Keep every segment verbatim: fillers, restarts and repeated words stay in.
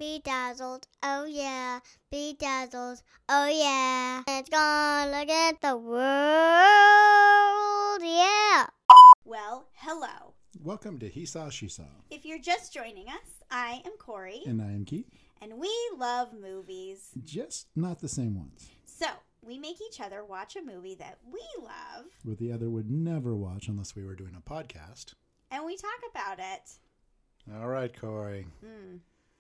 Bedazzled, oh yeah. Bedazzled, oh yeah. It's gonna get the world, yeah. Well, hello. Welcome to He Saw, She Saw. If you're just joining us, I am Corey. And I am Keith. And we love movies. Just not the same ones. So, we make each other watch a movie that we love. What the other would never watch unless we were doing a podcast. And we talk about it. All right, Corey. Mm.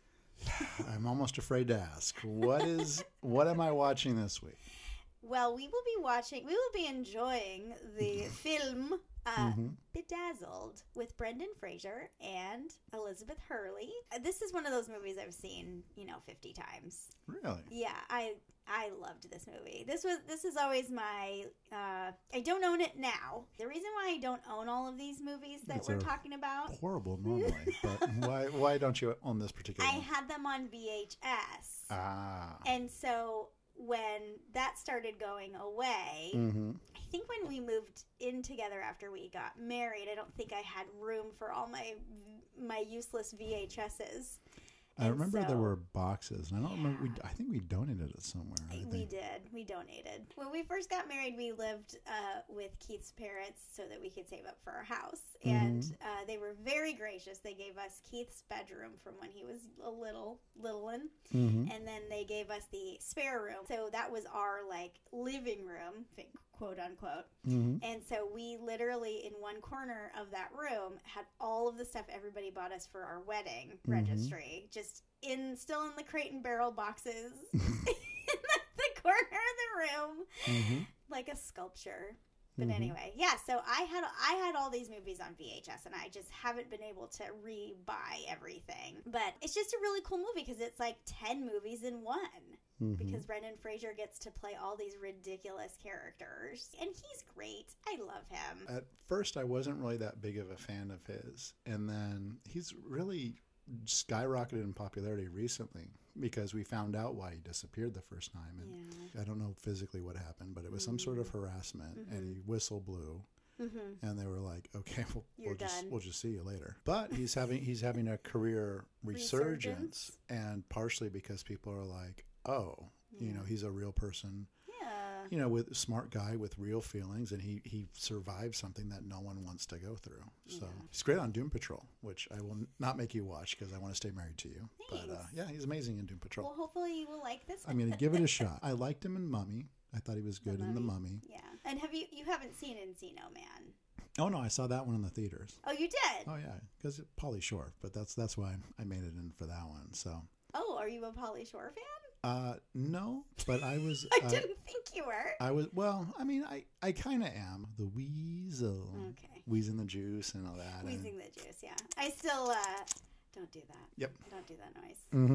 I'm almost afraid to ask. What is? What am I watching this week? Well, we will be watching, we will be enjoying the film uh, Mm-hmm. Bedazzled with Brendan Fraser and Elizabeth Hurley. Uh, This is one of those movies I've seen, you know, fifty times. Really? Yeah, I I loved this movie. This was this is always my uh, I don't own it now. The reason why I don't own all of these movies that It's we're a talking about, Horrible normally, but why? Why don't you own this particular I one? had them on V H S, Ah. and so when that started going away, Mm-hmm. I think when we moved in together after we got married, I don't think I had room for all my my useless V H S's. I And remember so- there were boxes, and I don't Yeah. remember. We, I think we donated it somewhere. I We think. did. We donated. When we first got married, we lived uh, with Keith's parents so that we could save up for our house. And Mhm. uh, they were very gracious. They gave us Keith's bedroom from when he was a little, little one. Mm-hmm. And then they gave us the spare room. So that was our, like, living room, quote unquote. Mm-hmm. And so we literally, in one corner of that room, had all of the stuff everybody bought us for our wedding Mhm. registry, just in, still in the crate and barrel boxes in the, the corner of the room, Mm-hmm. like a sculpture. But Mhm. anyway, yeah. So I had I had all these movies on V H S, and I just haven't been able to re-buy everything. But it's just a really cool movie because it's like ten movies in one. Mm-hmm. Because Brendan Fraser gets to play all these ridiculous characters. And he's great. I love him. At first, I wasn't really that big of a fan of his. And then he's really skyrocketed in popularity recently because we found out why he disappeared the first time. And Yeah. I don't know physically what happened, but it was some sort of harassment, Mhm. and he whistle blew. Mm-hmm. And they were like, "Okay, we'll, You're we'll just done. we'll just see you later." But he's having he's having a career resurgence, Resurgence? and partially because people are like, "Oh, you Yeah. know, he's a real person." Yeah. You know, with a smart guy with real feelings, and he, he survived something that no one wants to go through. So Yeah. he's great on Doom Patrol, which I will not make you watch because I want to stay married to you. But uh, Thanks. yeah, he's amazing in Doom Patrol. Well, hopefully you will like this I'm one. going to give it a shot. I liked him in Mummy. I thought he was The good in The Mummy? Mummy. Yeah. And have you, you haven't seen Encino Man? Oh no, I saw that one in the theaters. Oh, you did? Oh yeah, because Pauly Shore. But that's that's why I made it in for that one. So Oh, are you a Pauly Shore fan? uh, no, but I was. I uh, didn't think you were. I was well. I mean, I, I kind of am the weasel, Okay. wheezing the juice and all that. and- Wheezing the juice, yeah. I still, uh, don't do that. Yep. Don't do that noise. Mm-hmm.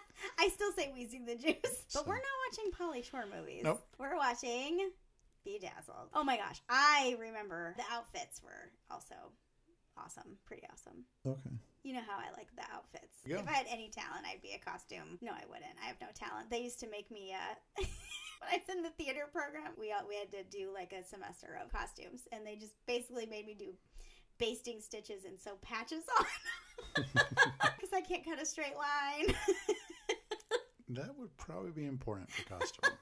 I still say wheezing the juice. But So- we're not watching Pauly Shore movies. Nope. We're watching Bedazzled. Oh my gosh. I remember the outfits were also awesome. Pretty awesome. Okay. You know how I like the outfits. Yeah. If I had any talent, I'd be a costume. No, I wouldn't. I have no talent. They used to make me, uh, when I was in the theater program, we, all, we had to do like a semester of costumes. And they just basically made me do basting stitches and sew patches on. Because I can't cut a straight line. That would probably be important for costume.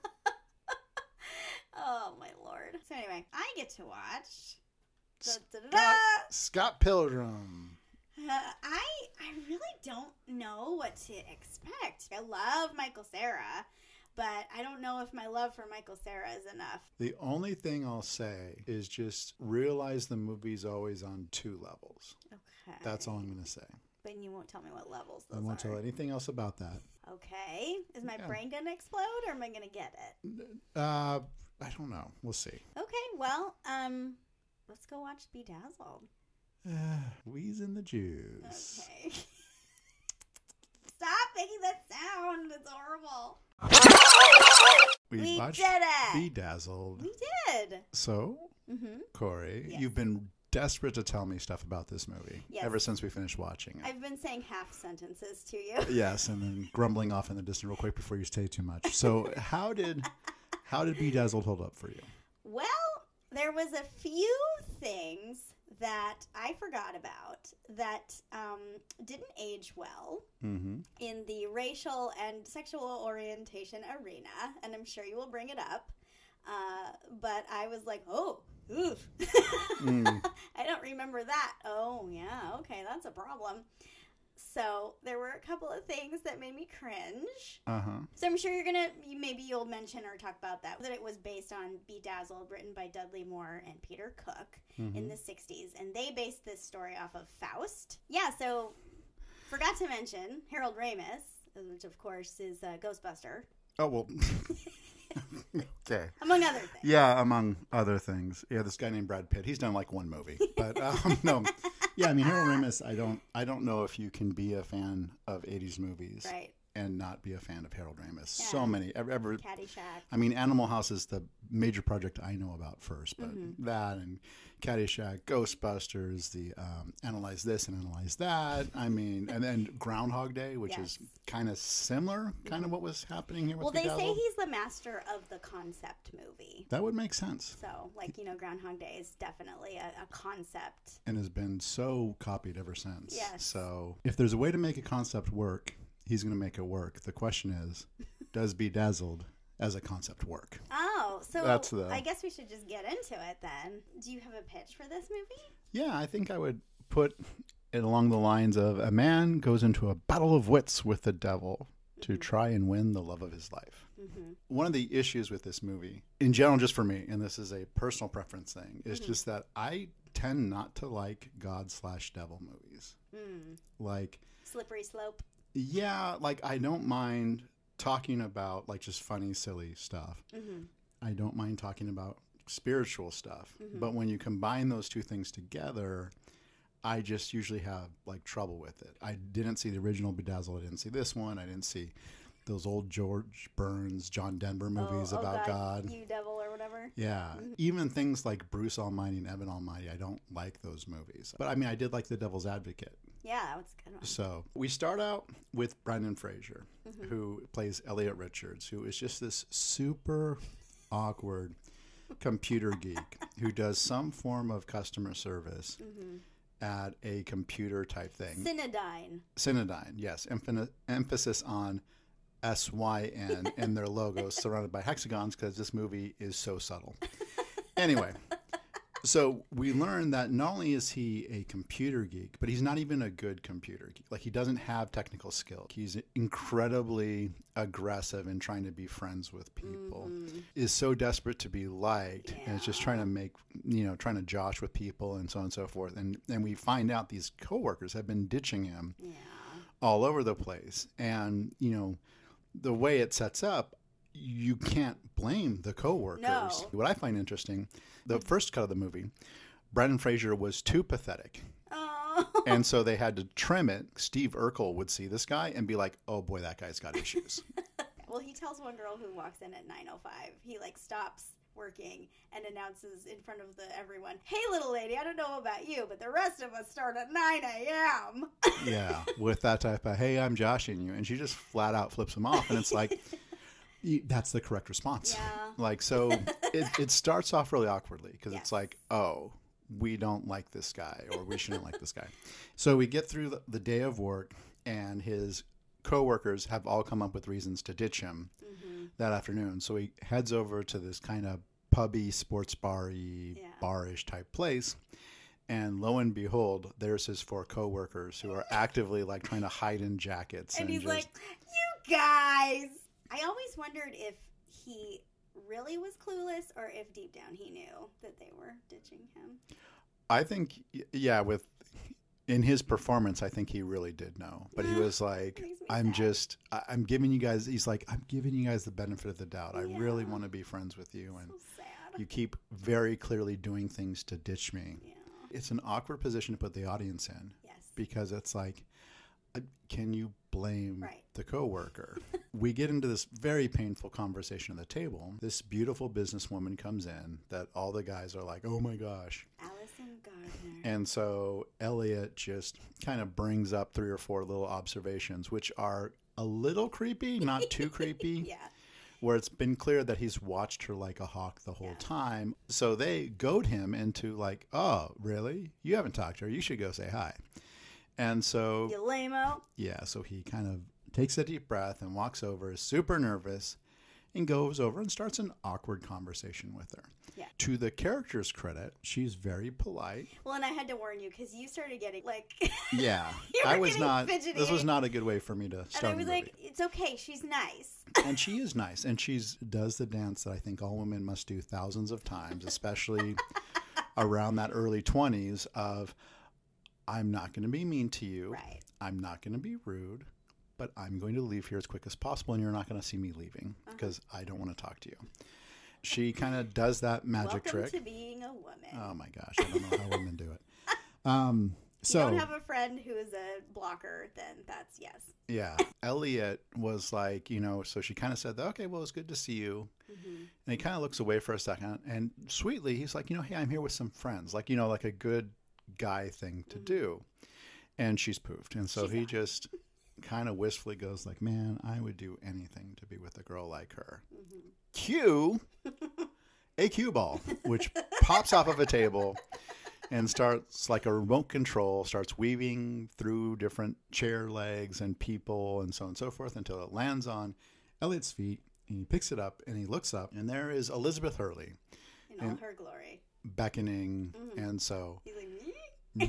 Oh, my Lord. So anyway, I get to watch. Da, da, da, da. Scott, Scott Pilgrim. Uh, I I really don't know what to expect. I love Michael Cera, but I don't know if my love for Michael Cera is enough. The only thing I'll say is just realize the movie's always on two levels. Okay. That's all I'm going to say. But you won't tell me what levels those I won't are. tell anything else about that. Okay. Is my Yeah. brain going to explode or am I going to get it? Uh, I don't know. We'll see. Okay, well, um, let's go watch Bedazzled. Uh, wheezing the juice. Okay. Stop making that sound. It's horrible. We, We watched did it. Bedazzled. We did. So, Mm-hmm. Corey, Yes. you've been desperate to tell me stuff about this movie Yes. ever since we finished watching it. I've been saying half sentences to you. Yes, and then grumbling off in the distance real quick before you say too much. So, how did how did Bedazzled hold up for you? Well, there was a few things that I forgot about that um, didn't age well Mm-hmm. in the racial and sexual orientation arena, and I'm sure you will bring it up. Uh, but I was like, oh, oof. Mm. I don't remember that. Oh, yeah, okay, that's a problem. So there were a couple of things that made me cringe. Uh-huh. So I'm sure you're going to, maybe you'll mention or talk about that, that it was based on Bedazzled, written by Dudley Moore and Peter Cook Mm-hmm. in the sixties. And they based this story off of Faust. Yeah, so forgot to mention Harold Ramis, which of course is uh, Ghostbuster, Oh, well. Okay. among other things. Yeah, among other things. Yeah, this guy named Brad Pitt. He's done like one movie, but um, no. Yeah, I mean Harold Ramis. I don't. I don't know if you can be a fan of eighties movies Right. and not be a fan of Harold Ramis. Yeah. So many. Ever, ever. Caddyshack. I mean, Animal House is the major project I know about first, but Mm-hmm. that and Caddyshack, Ghostbusters, the um, Analyze This and Analyze That. I mean, and then Groundhog Day, which Yes. is kind of similar, kind of what was happening here with Well, they say Bedazzled. he's the master of the concept movie. That would make sense. So, like, you know, Groundhog Day is definitely a, a concept. And has been so copied ever since. Yes. So if there's a way to make a concept work, he's going to make it work. The question is, does Bedazzled as a concept work? Oh, so That's the- I guess we should just get into it then. Do you have a pitch for this movie? Yeah, I think I would put it along the lines of a man goes into a battle of wits with the devil to try and win the love of his life. Mm-hmm. One of the issues with this movie, in general, just for me, and this is a personal preference thing, is Mm-hmm. just that I tend not to like God slash devil movies. Mm. Like, Slippery slope. yeah, like I don't mind talking about like just funny, silly stuff. Mm-hmm. I don't mind talking about spiritual stuff. Mhm. But when you combine those two things together, I just usually have like trouble with it. I didn't see the original Bedazzled. I didn't see this one. I didn't see those old George Burns, John Denver movies oh, oh about God. You devil or whatever. Yeah. Even things like Bruce Almighty and Evan Almighty, I don't like those movies. But I mean, I did like The Devil's Advocate. Yeah, that was a good one. So we start out with Brendan Fraser, Mhm. who plays Elliot Richards, who is just this super awkward computer geek who does some form of customer service Mm-hmm. at a computer type thing. Cinedyne. Cinedyne, yes. Emph- emphasis on S Y N in their logos surrounded by hexagons because this movie is so subtle. Anyway, so we learn that not only is he a computer geek, but he's not even a good computer geek. Like, he doesn't have technical skill. He's incredibly aggressive in trying to be friends with people, Mhm. is so desperate to be liked, and is just Yeah. trying to make, you know, trying to josh with people and so on and so forth. And, and we find out these coworkers have been ditching him Yeah. all over the place. And, you know, the way it sets up, you can't blame the coworkers. No. What I find interesting, the first cut of the movie, Brendan Fraser was too pathetic. Oh. And so they had to trim it. Steve Urkel would see this guy and be like, oh boy, that guy's got issues. Well, he tells one girl who walks in at nine oh five, he like stops working and announces in front of the everyone, "Hey, little lady, I don't know about you, but the rest of us start at nine a.m." Yeah, with that type of, hey, I'm joshing you. And she just flat out flips him off. And it's like, y- that's the correct response. Yeah. Like, so it, it starts off really awkwardly because Yes. it's like, oh, we don't like this guy or we shouldn't like this guy. So we get through the, the day of work and his coworkers have all come up with reasons to ditch him Mm-hmm. that afternoon. So he heads over to this kind of pubby, sports bar-y, Yeah. bar-ish type place. And lo and behold, there's his four coworkers who are actively like trying to hide in jackets. And he's just, like, "You guys." I always wondered if he really was clueless or if deep down he knew that they were ditching him. I think, y- yeah, with in his performance, I think he really did know. But he Ah, was like, makes me I'm sad. just, I, I'm giving you guys, he's like, I'm giving you guys the benefit of the doubt. I really Yeah. want to be friends with you. And So sad. you keep very clearly doing things to ditch me. Yeah. It's an awkward position to put the audience in Yes. because it's like, uh, can you blame Right. the coworker? We get into this very painful conversation at the table. This beautiful businesswoman comes in that all the guys are like, oh my gosh. Allison Gardner. And so Elliot just kind of brings up three or four little observations, which are a little creepy, not too creepy. Yeah. where it's been clear that he's watched her like a hawk the whole Yeah. time. So they goad him into like, oh, really? You haven't talked to her. You should go say hi. And so, You lame-o. yeah, so he kind of takes a deep breath and walks over, super nervous, and goes over and starts an awkward conversation with her. Yeah. To the character's credit, she's very polite. Well, and I had to warn you because you started getting like, Yeah, You I were was getting not. fidgety. This was not a good way for me to and start I was a movie. like, it's okay. She's nice. And she is nice, and she's does the dance that I think all women must do thousands of times, especially around that early twenties. Of, I'm not going to be mean to you. Right. I'm not going to be rude, but I'm going to leave here as quick as possible, and you're not going to see me leaving Uh-huh. because I don't want to talk to you. She kind of does that magic Welcome trick. to being a woman. Oh my gosh, I don't know how women do it. Um, If so you don't have a friend who is a blocker, then that's yes. yeah, Elliot was like, you know, so she kind of said, okay, well, it's good to see you. Mm-hmm. And he kind of looks away for a second, and sweetly, he's like, you know, hey, I'm here with some friends, like, you know, like a good guy thing to Mhm. do. And she's poofed, and so She's he not. just kind of wistfully goes like, man, I would do anything to be with a girl like her. Mm-hmm. Cue a cue ball, which pops off of a table and starts like a remote control, starts weaving through different chair legs and people and so on and so forth until it lands on Elliot's feet. And he picks it up and he looks up, and there is Elizabeth Hurley In all And- her glory. beckoning. Mhm. And so, He's like, me?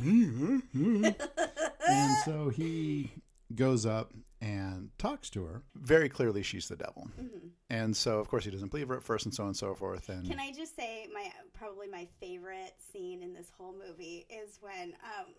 and so he goes up and talks to her. Very clearly, she's the devil. Mhm. And so, of course, he doesn't believe her at first, and so on and so forth. And Can I just say my probably my favorite scene in this whole movie is when um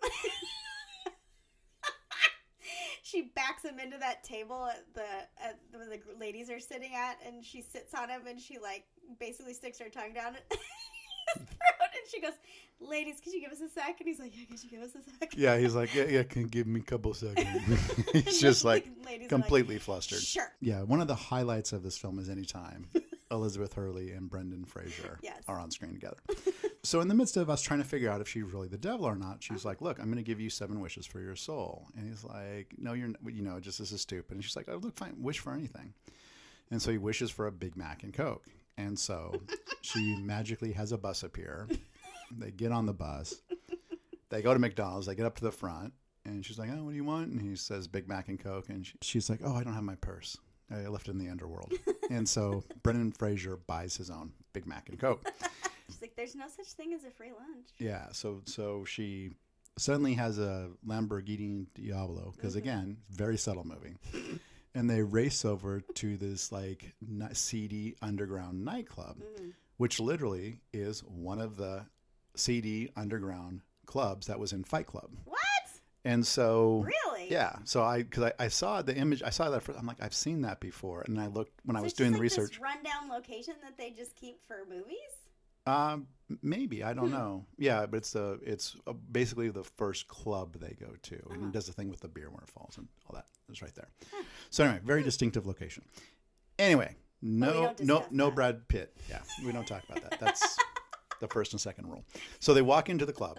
she backs him into that table at the at where the ladies are sitting at, and she sits on him and she like basically sticks her tongue down his throat, and she goes, "Ladies, could you give us a sec?" And he's like, "Yeah, could you give us a sec?" yeah, he's like, yeah, yeah, can give me a couple seconds. He's just like ladies are completely like, flustered. Sure. Yeah, one of the highlights of this film is anytime Elizabeth Hurley and Brendan Fraser Yes. are on screen together. So in the midst of us trying to figure out if she's really the devil or not, she's like, look, I'm going to give you seven wishes for your soul. And he's like, no, you're, n- you know, just this is stupid. And she's like, oh, look, fine, wish for anything. And so he wishes for a Big Mac and Coke. And so she magically has a bus appear. They get on the bus. They go to McDonald's. They get up to the front. And she's like, oh, what do you want? And he says Big Mac and Coke. And she, she's like, oh, I don't have my purse. I left it in the underworld. And so Brendan Fraser buys his own Big Mac and Coke. She's like, "There's no such thing as a free lunch." Yeah, so so she suddenly has a Lamborghini Diablo, because Mhm. again, very subtle movie. And they race over to this like ni- seedy underground nightclub, Mhm. which literally is one of the seedy underground clubs that was in Fight Club. What? And so Really? yeah, so I because I, I saw the image, I saw that first, I'm like, I've seen that before, and I looked when I So was it's doing just the like research. This rundown location that they just keep for movies. Um, maybe I don't Hmm. know. Yeah, but it's the it's uh, basically the first club they go to, and Uh-huh. he does the thing with the beer where it falls and all that. It's right there. Huh. So anyway, very distinctive location. Anyway, no, don't no, discuss no that. Brad Pitt. Yeah, we don't talk about that. That's the first and second rule. So they walk into the club,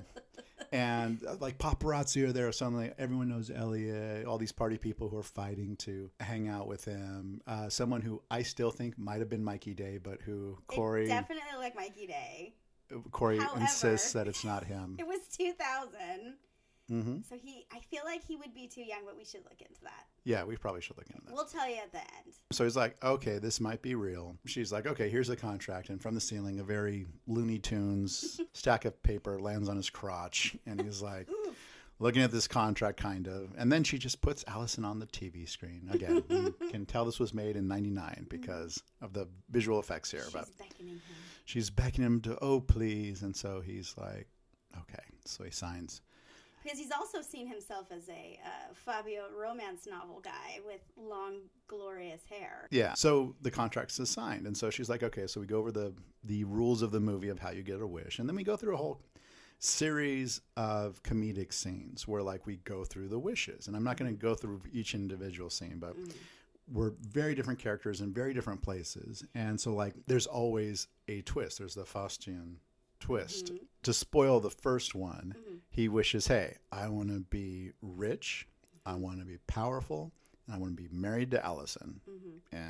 and uh, like paparazzi are there. Suddenly, everyone knows Elliot. All these party people who are fighting to hang out with him. Uh, someone who I still think might have been Mikey Day, but who Corey It definitely looked like Mikey Day. Corey However- insists that it's not him. It was two thousand, hmm so he. I feel like he would be too young, but we should look into that. Yeah, we probably should look into that. We'll tell you at the end. So he's like, okay, this might be real. She's like, okay, here's a contract. And from the ceiling, a very Looney Tunes stack of paper lands on his crotch. And he's like, Ooh. looking at this contract, kind of. And then she just puts Allison on the T V screen. Again, you can tell this was made in ninety-nine because of the visual effects here. She's But beckoning him. she's beckoning him to, oh, please. And so he's like, okay. So he signs. Because he's also seen himself as a uh, Fabio romance novel guy with long, glorious hair. Yeah. So the contract is signed. And so she's like, okay, so we go over the, the rules of the movie of how you get a wish. And then we go through a whole series of comedic scenes where like we go through the wishes. And I'm not going to go through each individual scene, but Mm. we're very different characters in very different places. And so like there's always a twist. There's the Faustian twist. Mhm. To spoil the first one, Mhm. he wishes, hey, I want to be rich, I want to be powerful, and I want to be married to Allison. Mhm. And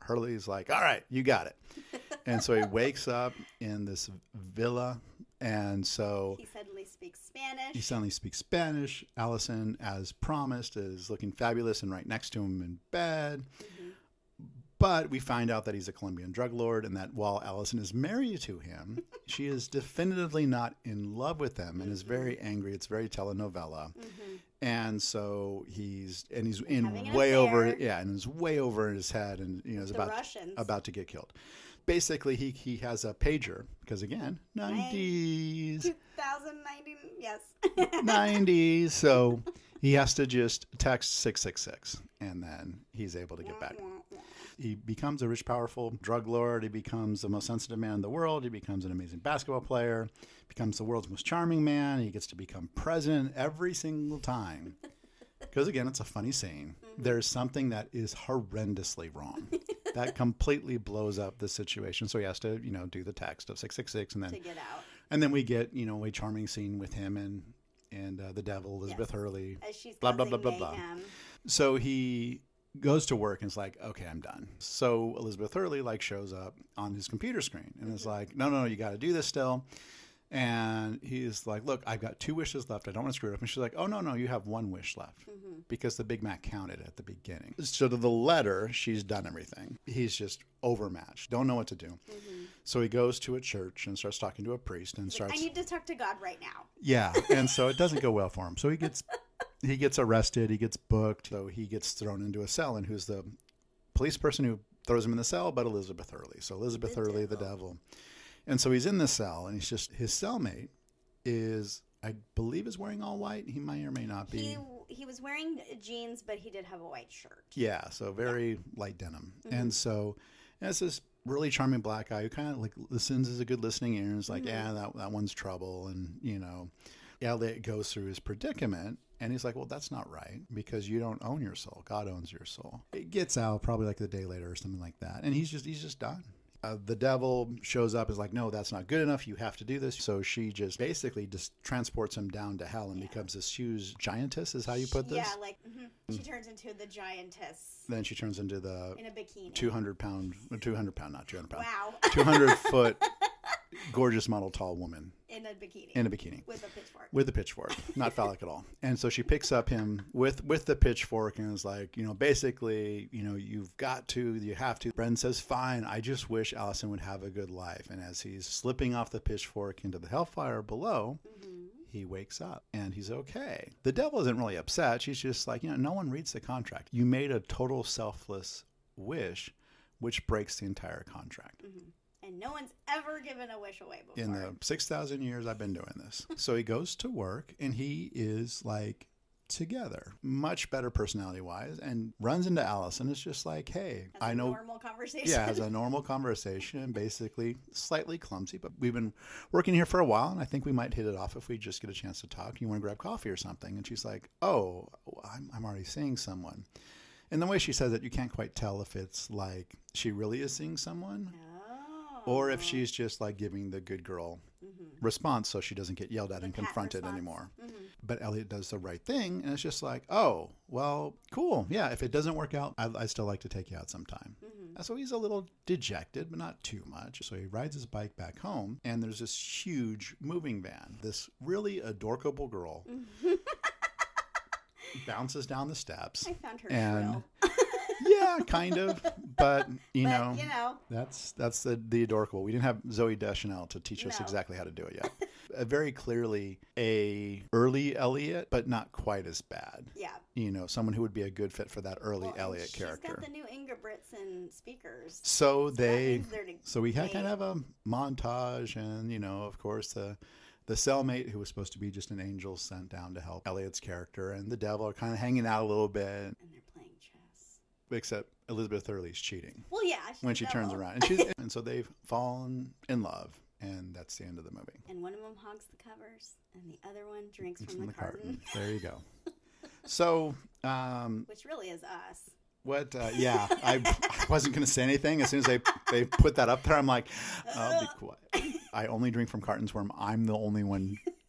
Hurley's like, all right, you got it. And so he wakes up in this villa. And so he suddenly speaks Spanish. He suddenly speaks Spanish. Allison, as promised, is looking fabulous and right next to him in bed. Mm-hmm. But we find out that he's a Colombian drug lord and that while Allison is married to him, she is definitively not in love with him and mm-hmm. is very angry. It's very telenovela. Mm-hmm. And so he's and he's in way affair. over yeah, and is way over his head and you know is the about Russians. about to get killed. Basically, he, he has a pager because, again, nineties. two thousand ninety, yes. nineties. So he has to just text six six six, and then he's able to get back. He becomes a rich, powerful drug lord. He becomes the most sensitive man in the world. He becomes an amazing basketball player. Becomes the world's most charming man. He gets to become president every single time. Because, again, it's a funny scene. Mm-hmm. There's something that is horrendously wrong. That completely blows up the situation. So he has to, you know, do the text of six six six. And then, to get out. And then we get, you know, a charming scene with him and and uh, the devil, Elizabeth yes. Hurley. As she's blah, blah, blah, blah, mayhem. blah. So he goes to work and is like, okay, I'm done. So Elizabeth Hurley, like, shows up on his computer screen and mm-hmm. is like, no, no, no, you got to do this still. And he's like, look, I've got two wishes left. I don't want to screw it up. And she's like, oh, no, no, you have one wish left mm-hmm. because the Big Mac counted at the beginning. So to the letter, she's done everything. He's just overmatched. Don't know what to do. Mm-hmm. So he goes to a church and starts talking to a priest and he's starts. Like, I need to talk to God right now. Yeah. And so it doesn't go well for him. So he gets he gets arrested. He gets booked. So he gets thrown into a cell. And who's the police person who throws him in the cell? But Elizabeth Hurley. So Elizabeth the Hurley, devil. the devil. And so he's in the cell, and he's just, his cellmate is, I believe, is wearing all white. He may or may not be. He, he was wearing jeans, but he did have a white shirt. Yeah, so very yeah. light denim. Mm-hmm. And so, and it's this really charming black guy who kind of like listens as a good listening ear and is like, mm-hmm. yeah, that, that one's trouble. And, you know, Elliot goes through his predicament. And he's like, well, that's not right because you don't own your soul. God owns your soul. It gets out probably like the day later or something like that. And he's just, he's just done. Uh, the devil shows up, is like, no, that's not good enough. You have to do this. So she just basically just transports him down to hell and yeah. becomes this huge giantess, is how you put this? Yeah, like, mm-hmm. she turns into the giantess. Then she turns into the in a bikini. two hundred pound, two hundred pound, not two hundred pound. Wow. two hundred foot gorgeous model tall woman. In a bikini. In a bikini. With a pitchfork. With a pitchfork. Not phallic at all. And so she picks up him with, with the pitchfork and is like, you know, basically, you know, you've got to, you have to. Bren says, fine, I just wish Allison would have a good life. And as he's slipping off the pitchfork into the hellfire below, mm-hmm. he wakes up and he's okay. The devil isn't really upset. She's just like, you know, no one reads the contract. You made a total selfless wish, which breaks the entire contract. Mm-hmm. And no one's ever given a wish away before. In the six thousand years I've been doing this. So he goes to work and he is like together, much better personality-wise, and runs into Allison. It's just like, hey, has I a know. normal conversation. Yeah, has a normal conversation, basically slightly clumsy, but we've been working here for a while, and I think we might hit it off if we just get a chance to talk. You want to grab coffee or something? And she's like, oh, I'm, I'm already seeing someone. And the way she says it, you can't quite tell if it's like she really is seeing someone. No. Or if she's just like giving the good girl mm-hmm. response so she doesn't get yelled at the and confronted response. anymore. Mm-hmm. But Elliot does the right thing, and it's just like, oh, well, cool. Yeah, if it doesn't work out, I, I'd still like to take you out sometime. Mm-hmm. So he's a little dejected, but not too much. So he rides his bike back home, and there's this huge moving van. This really adorable girl bounces down the steps. I found her and shrill. Yeah, kind of, but you but, know, you know, that's that's the the adorable. We didn't have Zoe Deschanel to teach us no. exactly how to do it yet. uh, very clearly, a early Elliot, but not quite as bad. Yeah, you know, someone who would be a good fit for that early well, Elliot she's character. She's got the new Inga Britson speakers, so, so they, to so we had kind of a montage, and you know, of course, the. The cellmate, who was supposed to be just an angel sent down to help Elliot's character, and the devil are kind of hanging out a little bit. And they're playing chess. Except Elizabeth Hurley's cheating. Well, yeah. When she turns around. And, she's, and so they've fallen in love, and that's the end of the movie. And one of them hogs the covers, and the other one drinks it's from, from the, the carton. carton. There you go. So, um, which really is us. What? Uh, yeah, I, I wasn't going to say anything. As soon as they they put that up there, I'm like, I'll be quiet. I only drink from cartons where I'm the only one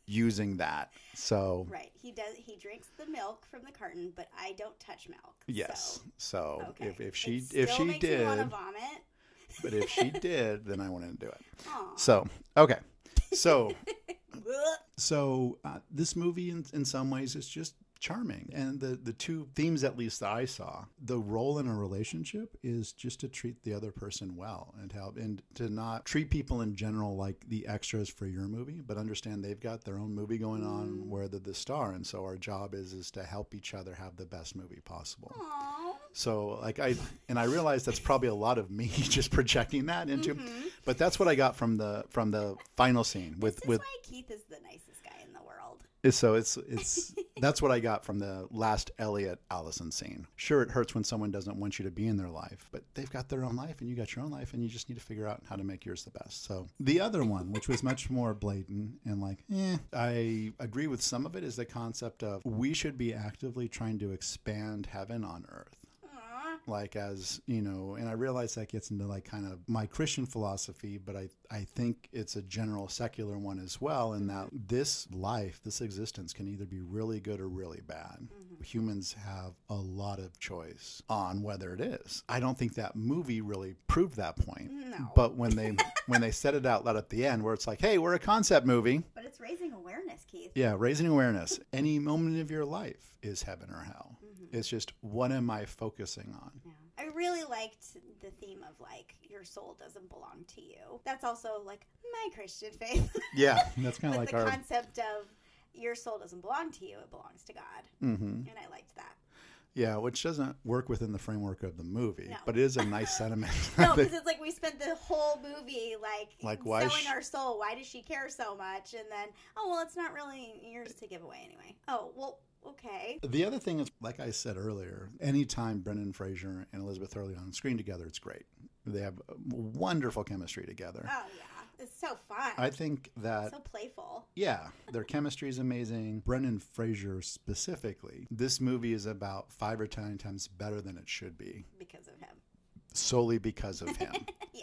using that. So Right. He does. He drinks the milk from the carton, but I don't touch milk. yes. So, So, okay. if, if she It if still she makes me want to did, vomit. but if she did, then I wouldn't do it. Aw. So okay. So Blech. so uh, this movie, in in some ways, is just charming. And the the two themes, at least that I saw, the role in a relationship is just to treat the other person well and help, and to not treat people in general like the extras for your movie, but understand they've got their own movie going on where they're the star, and so our job is is to help each other have the best movie possible. Aw. So like I and I realize that's probably a lot of me just projecting that into, Mhm. but that's what I got from the from the final scene with This is with why Keith is the nicest guy in the world. so it's it's that's what I got from the last Elliot Allison scene. Sure, it hurts when someone doesn't want you to be in their life, but they've got their own life and you got your own life, and you just need to figure out how to make yours the best. So the other one, which was much more blatant and like, eh, I agree with some of it, is the concept of we should be actively trying to expand heaven on earth. Aw. Like, as you know, and I realize that gets into like kind of my Christian philosophy, but I, I think it's a general secular one as well, in that this life, this existence can either be really good or really bad. Mm-hmm. Humans have a lot of choice on whether it is. I don't think that movie really proved that point. No. But when they when they said it out loud at the end, where it's like, hey, we're a concept movie. But it's raising awareness, Keith. Yeah, raising awareness. Any moment of your life is heaven or hell. Mm-hmm. It's just, what am I focusing on? Yeah. I really liked the theme of like your soul doesn't belong to you. That's also like my Christian faith. Yeah, that's kind of But like the our. concept of your soul doesn't belong to you, it belongs to God. hmm And I liked that. Yeah, which doesn't work within the framework of the movie, No. but it is a nice sentiment. No, because it's like we spent the whole movie like, Like, why sowing sh- our soul. Why does she care so much? And then, oh, well, it's not really yours to give away anyway. Oh, well, okay. The other thing is, like I said earlier, anytime Brendan Fraser and Elizabeth Hurley on screen together, it's great. They have wonderful chemistry together. Oh, yeah. It's so fun. I think that, so playful. yeah, their chemistry is amazing. Brendan Fraser specifically, this movie is about five or ten times better than it should be, Because of him. solely because of him. Yeah.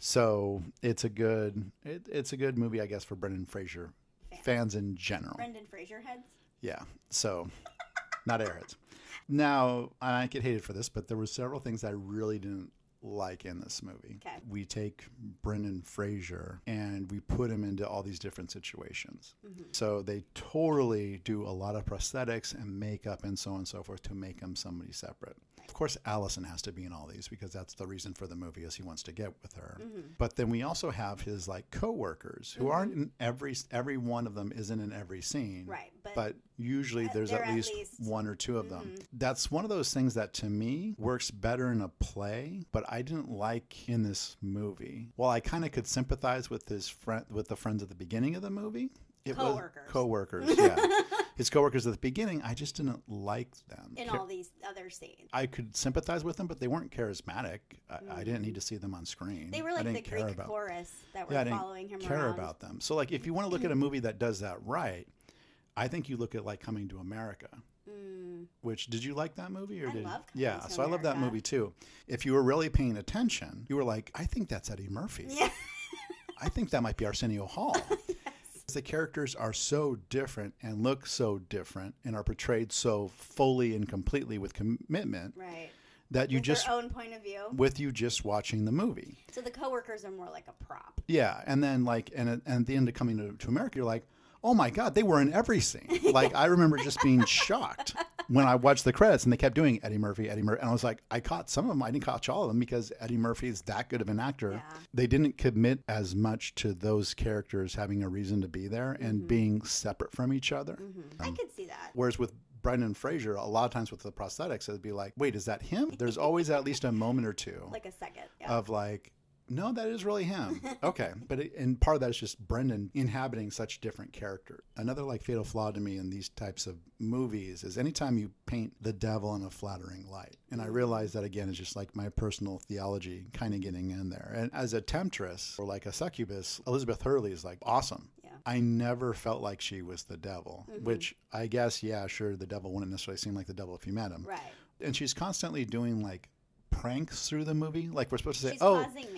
So it's a good, it, it's a good movie, I guess, for Brendan Fraser Fans. fans in general. Brendan Fraser heads. Yeah. So, not airheads. Now, I get hated for this, but there were several things I really didn't like in this movie. Okay. We take Brendan Fraser and we put him into all these different situations. Mm-hmm. So they totally do a lot of prosthetics and makeup and so on and so forth to make him somebody separate. Of course, Allison has to be in all these because that's the reason for the movie, is he wants to get with her. Mm-hmm. But then we also have his like coworkers who Mhm. aren't in every every one of them isn't in every scene. Right. But, But usually Uh, there's there at are least, at least- one or two of them. Mhm. That's one of those things that to me works better in a play, but I didn't like in this movie. While I kind of could sympathize with his friend, with the friends at the beginning of the movie. It Coworkers. was coworkers, yeah. His coworkers at the beginning, I just didn't like them. in Ca- all these other scenes. I could sympathize with them, but they weren't charismatic. I, I didn't need to see them on screen. They were I like the didn't care Greek about. chorus that were Yeah, I didn't following him care around. about them. So, like, if you want to look at a movie that does that right, I think you look at like Coming to America. Mm, Which, did you like that movie? Or I did love Coming yeah? to So I love that America. movie too. If you were really paying attention, you were like, I think that's Eddie Murphy. yeah. I think that might be Arsenio Hall. The characters are so different and look so different and are portrayed so fully and completely with commitment Right. that you With just their own point of view. with you just watching the movie. So the coworkers are more like a prop. Yeah, and then like and at, and at the end of Coming to, to America, you're like, oh my God, they were in every scene. Like I remember just being shocked when I watched the credits and they kept doing Eddie Murphy, Eddie Murphy, and I was like, I caught some of them. I didn't catch all of them because Eddie Murphy is that good of an actor. Yeah. They didn't commit as much to those characters having a reason to be there and Mm-hmm. being separate from each other. Mm-hmm. I could see that. Whereas with Brendan Fraser, a lot of times with the prosthetics, it'd be like, wait, is that him? There's always at least a moment or two Like a second. Yeah. of like, no, that is really him. Okay. But it, and part of that is just Brendan inhabiting such different characters. Another like fatal flaw to me in these types of movies is anytime you paint the devil in a flattering light. And I realize that again is just like my personal theology kind of getting in there. And as a temptress or like a succubus, Elizabeth Hurley is like awesome. Yeah. I never felt like she was the devil, Mhm. which I guess, yeah, sure, the devil wouldn't necessarily seem like the devil if you met him. Right. And she's constantly doing like pranks through the movie. Like we're supposed to say, She's oh, causing mayhem.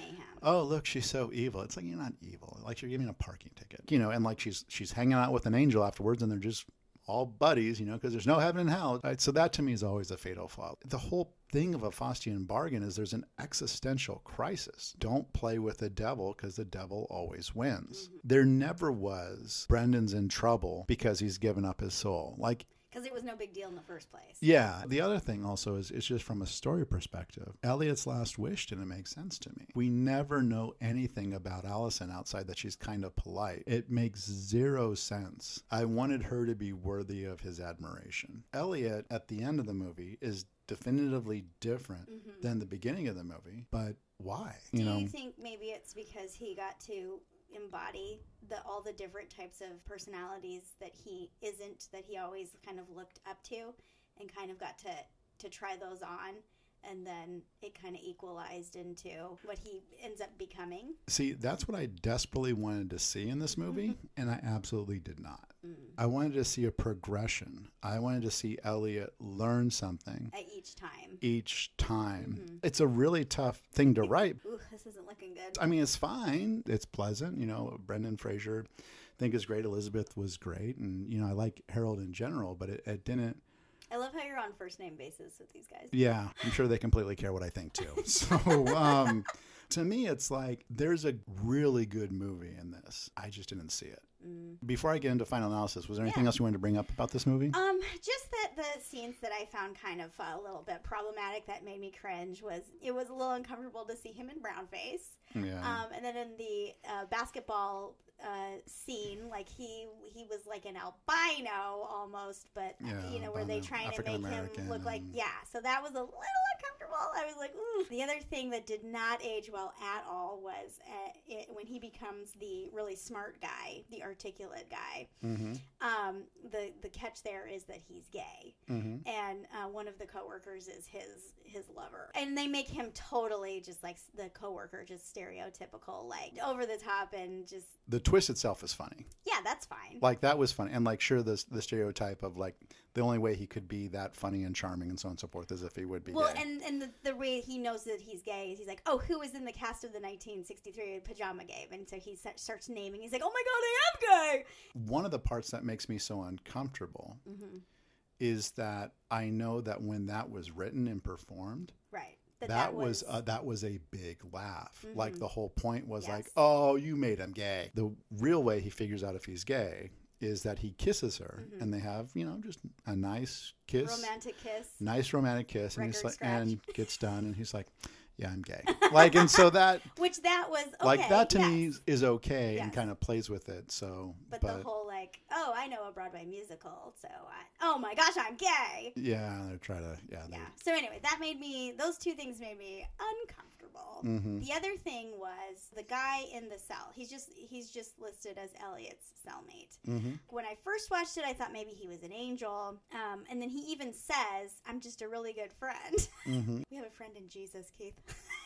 oh, look, she's so evil. It's like, you're not evil. Like, you're giving a parking ticket, you know, and like she's she's hanging out with an angel afterwards, and they're just all buddies, you know, because there's no heaven and hell. Right? So that to me is always a fatal flaw. The whole thing of a Faustian bargain is there's an existential crisis. Don't play with the devil because the devil always wins. Mm-hmm. There never was Brendan's in trouble because he's given up his soul. Like, because it was no big deal in the first place. Yeah. The other thing also is it's just from a story perspective. Elliot's last wish didn't make sense to me. We never know anything about Allison outside that she's kind of polite. It makes zero sense. I wanted her to be worthy of his admiration. Elliot, at the end of the movie, is definitively different mm-hmm. than the beginning of the movie. But why? Do you know? you think maybe it's because he got to embody the all the different types of personalities that he isn't, that he always kind of looked up to, and kind of got to to try those on, and then it kind of equalized into what he ends up becoming? See, that's what I desperately wanted to see in this movie, and I absolutely did not. Mm. I wanted to see a progression. I wanted to see Elliot learn something. At each time. Each time. Mm-hmm. It's a really tough thing to write. Ooh, this isn't looking good. I mean, it's fine. It's pleasant. You know, Brendan Fraser, I think, is great. Elizabeth was great. And, you know, I like Harold in general, but it, it didn't. I love how you're on first name basis with these guys. Yeah, I'm sure they completely care what I think too. So um, to me, it's like there's a really good movie in this. I just didn't see it. Mm. Before I get into final analysis, was there anything yeah. else you wanted to bring up about this movie? Um, just that the scenes that I found kind of uh, a little bit problematic that made me cringe was it was a little uncomfortable to see him in brownface. Yeah. Um, and then in the uh, basketball uh, scene, like he he was like an albino almost, but yeah, you know, were they trying to make him look like, yeah, so that was a little uncomfortable. I was like, ooh. The other thing that did not age well at all was uh, it, when he becomes the really smart guy, the articulate guy. Mm-hmm. Um, the the catch there is that he's gay, mm-hmm. and uh, one of the coworkers is his his lover, and they make him totally just like the coworker, just stereotypical, like over the top, and just the twist itself is funny. Yeah, that's fine. Like that was funny, and like sure, the the stereotype of like the only way he could be that funny and charming and so on and so forth is if he would be well, gay. and and the, the way he knows that he's gay is he's like, oh, who was in the cast of the nineteen sixty-three Pajama Game? And so he starts naming. He's like, oh my god, I am gay. One of the parts that makes me so uncomfortable mm-hmm. is that I know that when that was written and performed, right. That, that was was, uh, that was a big laugh. Mm-hmm. Like the whole point was yes. like, oh, you made him gay. The real way he figures out if he's gay is that he kisses her, mm-hmm. and they have, you know, just a nice kiss, romantic kiss, nice romantic kiss, and he's like, scratch. and gets done, and he's like, yeah, I'm gay. Like, and so that, which that was okay. like that to yes. me is okay yes. and kind of plays with it. So, but, but the whole like, oh, I know a Broadway musical, so I, oh my gosh, I'm gay. Yeah, they're trying to, yeah, yeah. So anyway, that made me, those two things made me uncomfortable. Mm-hmm. The other thing was the guy in the cell. He's just he's just listed as Elliot's cellmate. Mm-hmm. When I first watched it, I thought maybe he was an angel, um, and then he even says, "I'm just a really good friend." Mm-hmm. We have a friend in Jesus, Keith.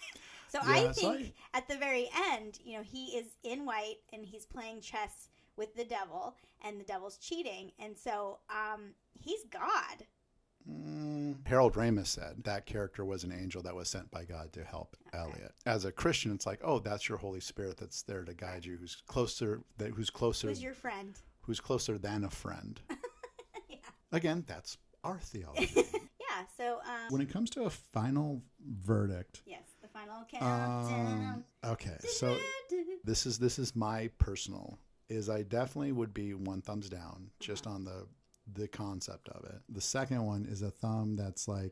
So yeah, I think like... at the very end, you know, he is in white and he's playing chess with the devil, and the devil's cheating, and so um, he's God. Mm, Harold Ramis said that character was an angel that was sent by God to help okay. Elliot. As a Christian, it's like, oh, that's your Holy Spirit that's there to guide you, who's closer, that who's closer, who's your friend, who's closer than a friend. Yeah. Again, that's our theology. Yeah. So um, when it comes to a final verdict, yes, the final countdown. Um, okay, so this is this is my personal. Is I definitely would be one thumbs down just uh-huh. on the. the concept of it. The second one is a thumb that's like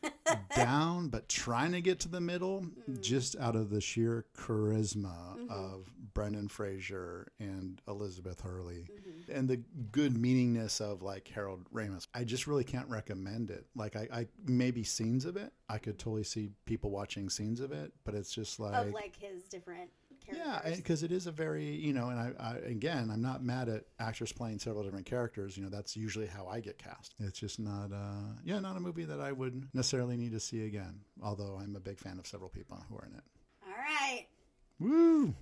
down, but trying to get to the middle, mm. just out of the sheer charisma mm-hmm. of Brendan Fraser and Elizabeth Hurley mm-hmm. and the good meaningness of like Harold Ramis. I just really can't recommend it. Like I, I maybe scenes of it. I could totally see people watching scenes of it, but it's just like of like his different characters. Yeah, because it is a very, you know, and I, I, again, I'm not mad at actors playing several different characters. You know, that's usually how I get cast. It's just not, uh, yeah, not a movie that I would necessarily need to see again, although I'm a big fan of several people who are in it. All right. Woo!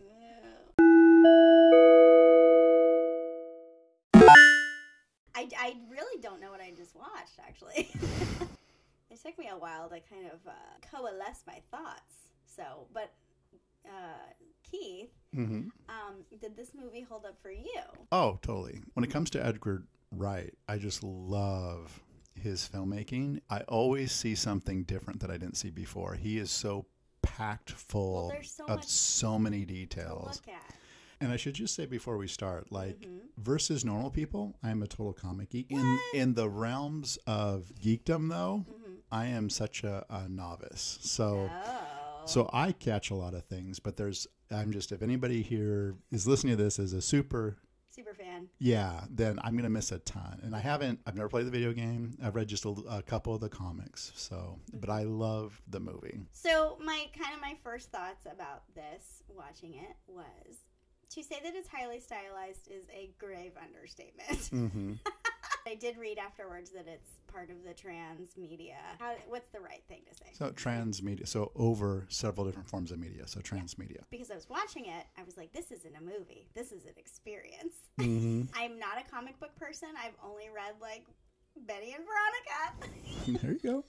I, I really don't know what I just watched, actually. It took me a while to kind of uh, coalesce my thoughts. So, but uh, Keith, Mm-hmm. um, did this movie hold up for you? Oh, totally. When it comes to Edgar Wright, I just love his filmmaking. I always see something different that I didn't see before. He is so packed full Well, there's so of much so many to details. look at. And I should just say before we start, like Mhm. versus normal people, I'm a total comic geek. In What? in the realms of geekdom, though, Mhm. I am such a, a novice. So. Oh. So I catch a lot of things, but there's, I'm just, if anybody here is listening to this as a super, Super fan. yeah, then I'm going to miss a ton. And I haven't, I've never played the video game. I've read just a, a couple of the comics. So, but I love the movie. So my kind of my first thoughts about this, watching it, was to say that it's highly stylized is a grave understatement. Mm-hmm. I did read afterwards that it's part of the trans media. How, what's the right thing to say? So transmedia, so over several different forms of media. So transmedia. Because I was watching it, I was like, this isn't a movie. This is an experience. Mm-hmm. I'm not a comic book person. I've only read like Betty and Veronica. There you go.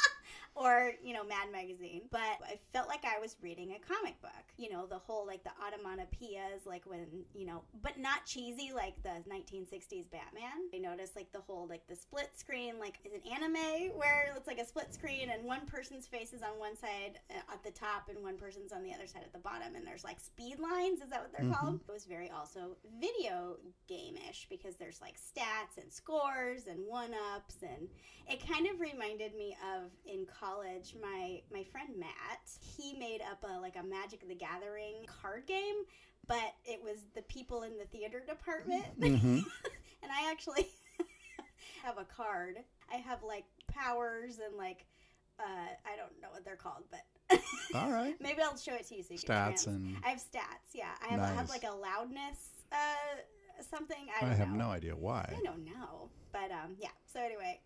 Or, you know, Mad Magazine. But I felt like I was reading a comic book. You know, the whole, like, the onomatopoeias, like when, you know, but not cheesy like the nineteen sixties Batman. I noticed, like, the whole, like, the split screen, like, is an anime where it's like a split screen and one person's face is on one side at the top and one person's on the other side at the bottom. And there's, like, speed lines. Is that what they're Mhm. called? It was very also video game-ish because there's, like, stats and scores and one-ups. And it kind of reminded me of, in college, college, my my friend Matt, he made up a like a Magic the Gathering card game, but it was the people in the theater department. Mm-hmm. And I actually have a card. I have like powers and like uh, I don't know what they're called, but All right. maybe I'll show it to you so you can Stats trans- and I have stats. Yeah, I have, I have Nice. like a loudness uh, something. I I, don't have know. no idea why. I don't know. But um, yeah, so anyway.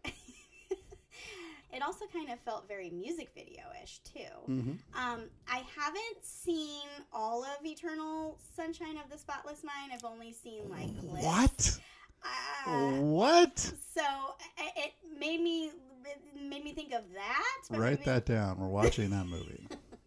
It also kind of felt very music video-ish, too. Mm-hmm. Um, I haven't seen all of Eternal Sunshine of the Spotless Mind. I've only seen, like, clips. What? Uh, What? so I- it made me it made me think of that. But Write maybe, that down. We're watching that movie.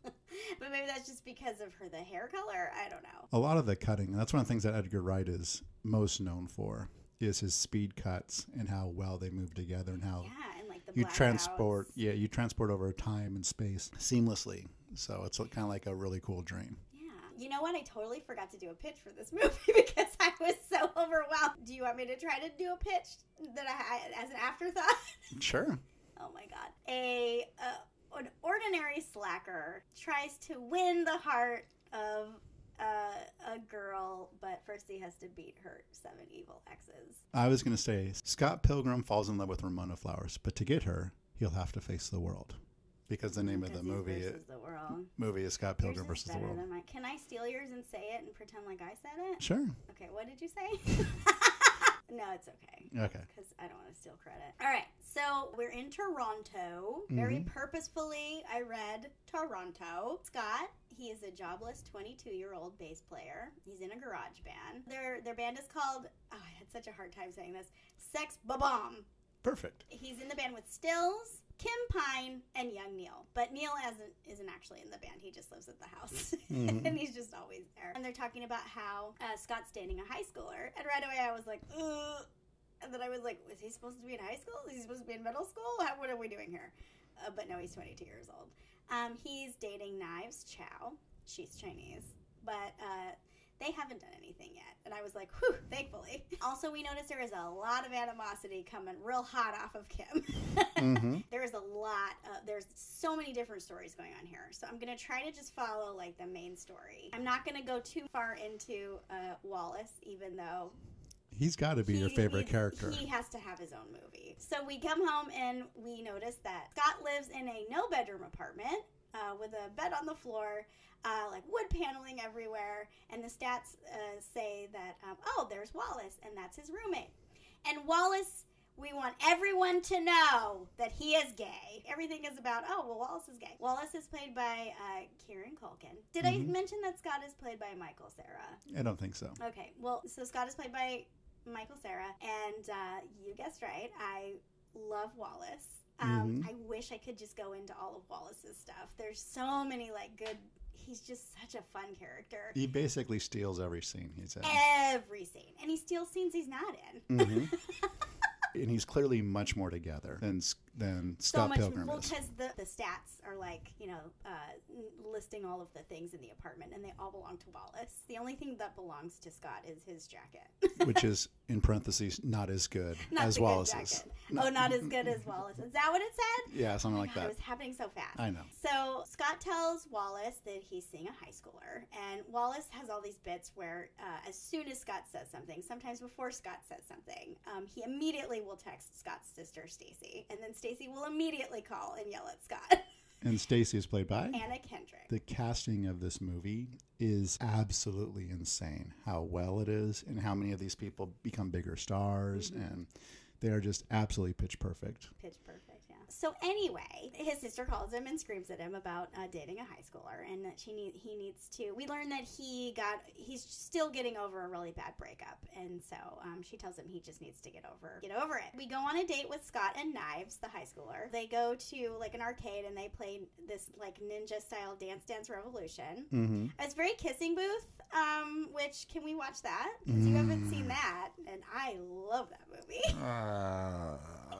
But maybe that's just because of her the hair color. I don't know. A lot of the cutting, that's one of the things that Edgar Wright is most known for, is his speed cuts and how well they move together and how Yeah, and like the you blackouts. transport, yeah, you transport over time and space seamlessly. So it's kind of like a really cool dream. Yeah. You know what? I totally forgot to do a pitch for this movie because I was so overwhelmed. Do you want me to try to do a pitch that I as an afterthought? Sure. Oh my god. A uh, an ordinary slacker tries to win the heart of uh, a girl, but first he has to beat her seven evil exes. I was going to say Scott Pilgrim falls in love with Ramona Flowers, but to get her, he'll have to face the world. Because the name of the Because he's movie versus the world. movie is Scott Pilgrim Yours is versus the better World. than mine. Can I steal yours and say it and pretend like I said it? Sure. Okay, what did you say? No, it's okay. Okay. Because I don't want to steal credit. All right, so we're in Toronto. Very Mhm. purposefully, I read Toronto. Scott, he is a jobless twenty-two-year-old bass player. He's in a garage band. Their their band is called, oh, I had such a hard time saying this, Sex Ba-Bomb. Perfect. He's in the band with Stills, Kim Pine, and Young Neil. But Neil isn't, isn't actually in the band. He just lives at the house. Mhm. And he's just always there. And they're talking about how uh, Scott's dating a high schooler. And right away I was like, ugh. And then I was like, is he supposed to be in high school? Is he supposed to be in middle school? How, what are we doing here? Uh, but no, he's twenty-two years old. Um, he's dating Knives Chow. She's Chinese. But uh, they haven't done anything yet. And I was like, whew, thankfully. Also, we noticed there is a lot of animosity coming real hot off of Kim. Mm-hmm. There is a lot. Uh, there's so many different stories going on here. So I'm going to try to just follow, like, the main story. I'm not going to go too far into uh, Wallace, even though He's got to be your he- favorite he's- character. He has to have his own movie. So we come home and we notice that Scott lives in a no-bedroom apartment uh, with a bed on the floor, uh, like wood paneling everywhere, and the stats uh, say that, um, oh, there's Wallace, and that's his roommate. And Wallace, we want everyone to know that he is gay. Everything is about, oh, well, Wallace is gay. Wallace is played by uh, Kieran Culkin. Did Mhm. I mention that Scott is played by Michael Cera? I don't think so. Okay, well, so Scott is played by Michael Cera, and uh, you guessed right, I love Wallace. Um, Mhm. I wish I could just go into all of Wallace's stuff. There's so many, like, good... he's just such a fun character. He basically steals every scene he's in. Every scene. And he steals scenes he's not in. Mm-hmm. And he's clearly much more together than than So Scott much, Pilgrim well, is. because the, the stats are like, you know, uh, listing all of the things in the apartment, and they all belong to Wallace. The only thing that belongs to Scott is his jacket. Which is, in parentheses, not as good Not as the good Wallace's. jacket. Oh, not as good as Wallace. Is that what it said? Yeah, something Oh my like God, that. It was happening so fast. I know. So Scott tells Wallace that he's seeing a high schooler, and Wallace has all these bits where uh, as soon as Scott says something, sometimes before Scott says something, um, he immediately will text Scott's sister Stacy, and then Stacy will immediately call and yell at Scott. And Stacy is played by? Anna Kendrick. The casting of this movie is absolutely insane. How well it is, and how many of these people become bigger stars, Mm-hmm. and they are just absolutely pitch perfect. Pitch perfect, yeah. So anyway, his sister calls him and screams at him about uh, dating a high schooler, and that she need he needs to. We learn that he got he's still getting over a really bad breakup, and so um, she tells him he just needs to get over get over it. We go on a date with Scott and Knives, the high schooler. They go to like an arcade and they play this like ninja style Dance Dance Revolution. Mm-hmm. It's very Kissing Booth, um, which can we watch that? Because you haven't seen that, and I love that movie. Uh,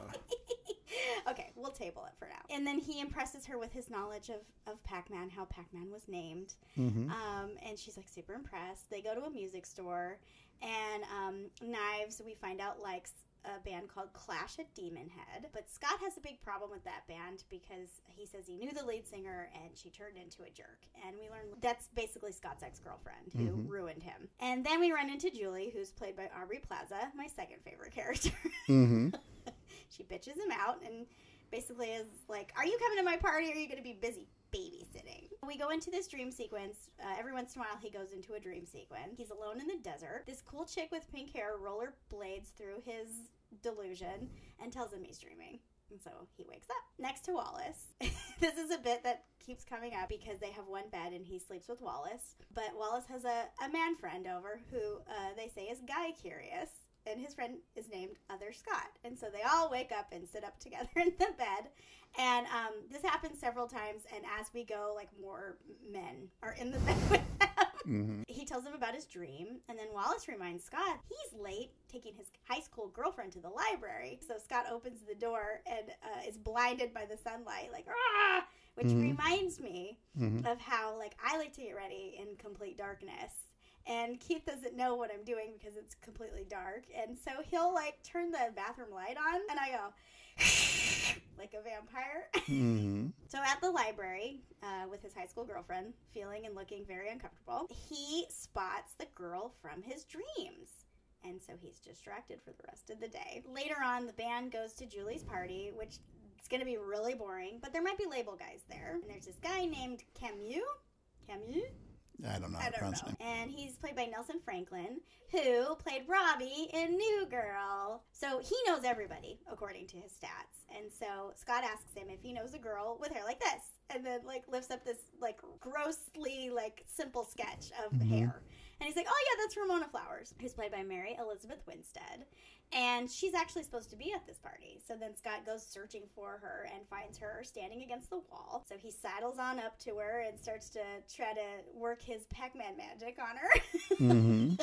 Okay, we'll table it for now. And then he impresses her with his knowledge of, of Pac-Man, how Pac-Man was named. mm-hmm. Um, and she's like super impressed. They go to a music store, and um, Knives, we find out, likes a band called Clash at Demon Head. But Scott has a big problem with that band because he says he knew the lead singer and she turned into a jerk. And we learn that's basically Scott's ex-girlfriend who Mhm. ruined him. And then we run into Julie, who's played by Aubrey Plaza, my second favorite character. Mm-hmm. She bitches him out and basically is like, are you coming to my party or are you going to be busy babysitting? We go into this dream sequence. Uh, every once in a while, he goes into a dream sequence. He's alone in the desert. This cool chick with pink hair roller blades through his delusion and tells him he's dreaming. And so he wakes up next to Wallace. This is a bit that keeps coming up because they have one bed and he sleeps with Wallace. But Wallace has a, a man friend over who uh, they say is Guy Curious. And his friend is named Other Scott. And so they all wake up and sit up together in the bed. And um, this happens several times. And as we go, like, more men are in the bed with them. Mm-hmm. He tells him about his dream. And then Wallace reminds Scott he's late taking his high school girlfriend to the library. So Scott opens the door and uh, is blinded by the sunlight, like, ah! Which Mhm. reminds me Mm-hmm. of how, like, I like to get ready in complete darkness. And Keith doesn't know what I'm doing because it's completely dark. And so he'll, like, turn the bathroom light on, and I go, like a vampire. Mm-hmm. So at the library, uh, with his high school girlfriend, feeling and looking very uncomfortable, he spots the girl from his dreams. And so he's distracted for the rest of the day. Later on, the band goes to Julie's party, which is going to be really boring, but there might be label guys there. And there's this guy named Camus. Camus? I don't know how I to don't pronounce know. it. And he's played by Nelson Franklin, who played Robbie in New Girl. So he knows everybody, according to his stats. And so Scott asks him if he knows a girl with hair like this. And then, like, lifts up this, like, grossly, like, simple sketch of Mhm. hair. And he's like, oh, yeah, that's Ramona Flowers, who's played by Mary Elizabeth Winstead. And she's actually supposed to be at this party. So then Scott goes searching for her and finds her standing against the wall. So he sidles on up to her and starts to try to work his Pac-Man magic on her. Mm-hmm.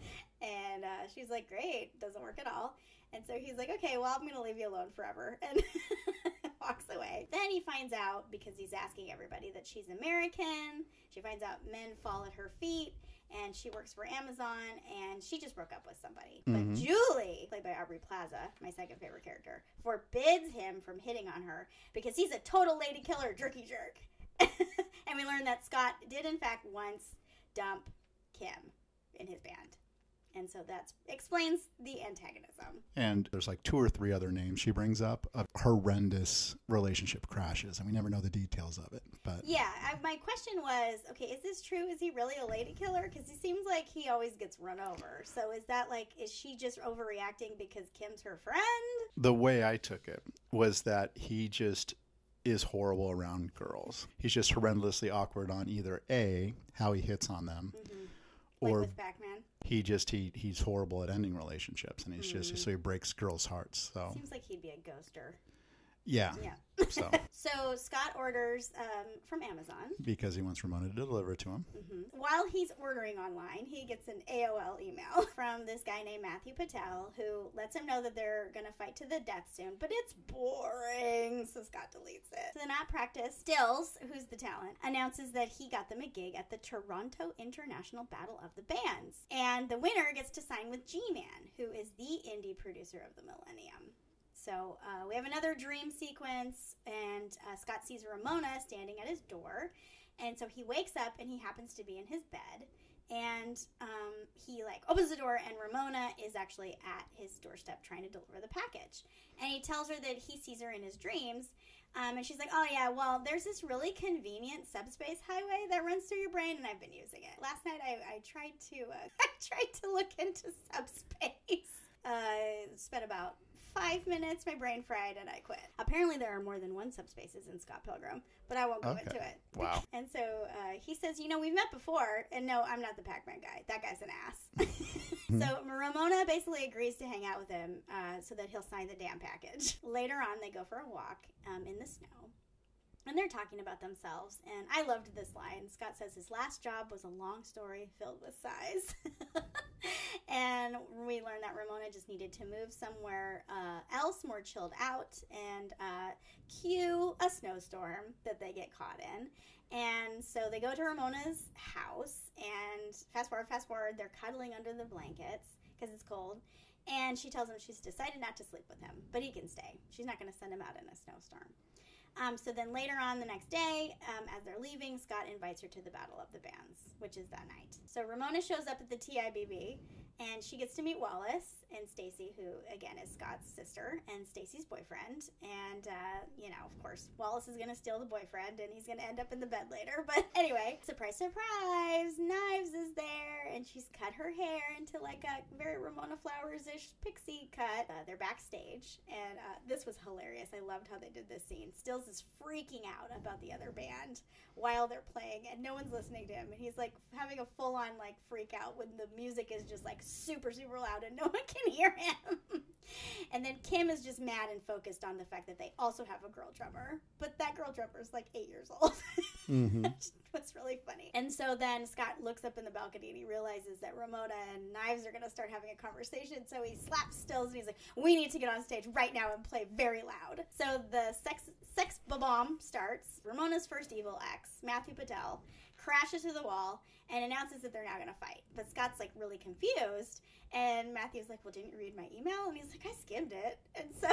And uh, she's like, great, doesn't work at all. And so he's like, okay, well, I'm going to leave you alone forever. And walks away. Then he finds out, because he's asking everybody, that she's American. She finds out men fall at her feet. And she works for Amazon, and she just broke up with somebody. Mhm. But Julie, played by Aubrey Plaza, my second favorite character, forbids him from hitting on her because he's a total lady killer, jerky jerk. And we learn that Scott did, in fact, once dump Kim in his band. And so that explains the antagonism. And there's like two or three other names she brings up of horrendous relationship crashes, and we never know the details of it. But Yeah, I, my question was, okay, is this true? Is he really a lady killer? Because he seems like he always gets run over. So is that like, is she just overreacting because Kim's her friend? the way I took it was that he just is horrible around girls. He's just horrendously awkward on either A, how he hits on them, Mm-hmm. Like or with Pac-Man? he just he he's horrible at ending relationships, and he's just Mm. so he breaks girls' hearts. So Seems like he'd be a ghoster. Yeah. Yeah. So So Scott orders um, from Amazon. because he wants Ramona to deliver it to him. hmm While he's ordering online, he gets an A O L email from this guy named Matthew Patel who lets him know that they're going to fight to the death soon, but it's boring, so Scott deletes it. So then at practice, Stills, who's the talent, announces that he got them a gig at the Toronto International Battle of the Bands. And the winner gets to sign with G-Man, who is the indie producer of the Millennium. So uh, we have another dream sequence, and uh, Scott sees Ramona standing at his door. And so he wakes up, and he happens to be in his bed. And um, he, like, opens the door, and Ramona is actually at his doorstep trying to deliver the package. And he tells her that he sees her in his dreams. Um, and she's like, oh, yeah, well, there's this really convenient subspace highway that runs through your brain, and I've been using it. Last night, I, I tried to uh, I tried to look into subspace. Uh, spent about five minutes, my brain fried, and I quit. Apparently there are more than one subspaces in Scott Pilgrim, but I won't go Okay. into it. Wow. And so uh, he says, you know, we've met before, and no, I'm not the Pac-Man guy. That guy's an ass. So Ramona basically agrees to hang out with him uh, so that he'll sign the damn package. Later on, they go for a walk um, in the snow. And they're talking about themselves, and I loved this line. Scott says his last job was a long story filled with sighs. And we learned that Ramona just needed to move somewhere uh, else, more chilled out, and uh, cue a snowstorm that they get caught in. And so they go to Ramona's house, and fast forward, fast forward, they're cuddling under the blankets because it's cold. And she tells him she's decided not to sleep with him, but he can stay. She's not going to send him out in a snowstorm. Um, so then later on the next day, um, as they're leaving, Scott invites her to the Battle of the Bands, which is that night. So Ramona shows up at the T I B B, and she gets to meet Wallace and Stacy, who, again, is Scott's sister and Stacy's boyfriend. And, uh, you know, of course, Wallace is going to steal the boyfriend, and he's going to end up in the bed later. But anyway, surprise, surprise, Knives is there, and she's cut her hair into, like, a very Ramona Flowers-ish pixie cut. Uh, they're backstage, and uh, this was hilarious. I loved how they did this scene. Stills is freaking out about the other band while they're playing, and no one's listening to him, and he's, like, having a full-on, like, freak out when the music is just, like, super, super loud, and no one can hear him. And then Kim is just mad and focused on the fact that they also have a girl drummer, but that girl drummer is like eight years old. Mm-hmm. What's really funny. And so then Scott looks up in the balcony and he realizes that Ramona and Knives are going to start having a conversation. So he slaps Stills and he's like, we need to get on stage right now and play very loud. So the sex sex bomb starts. Ramona's first evil ex, Matthew Patel, crashes to the wall and announces that they're now going to fight. But Scott's like really confused. And Matthew's like, well, didn't you read my email? And he's like, I skimmed it. And so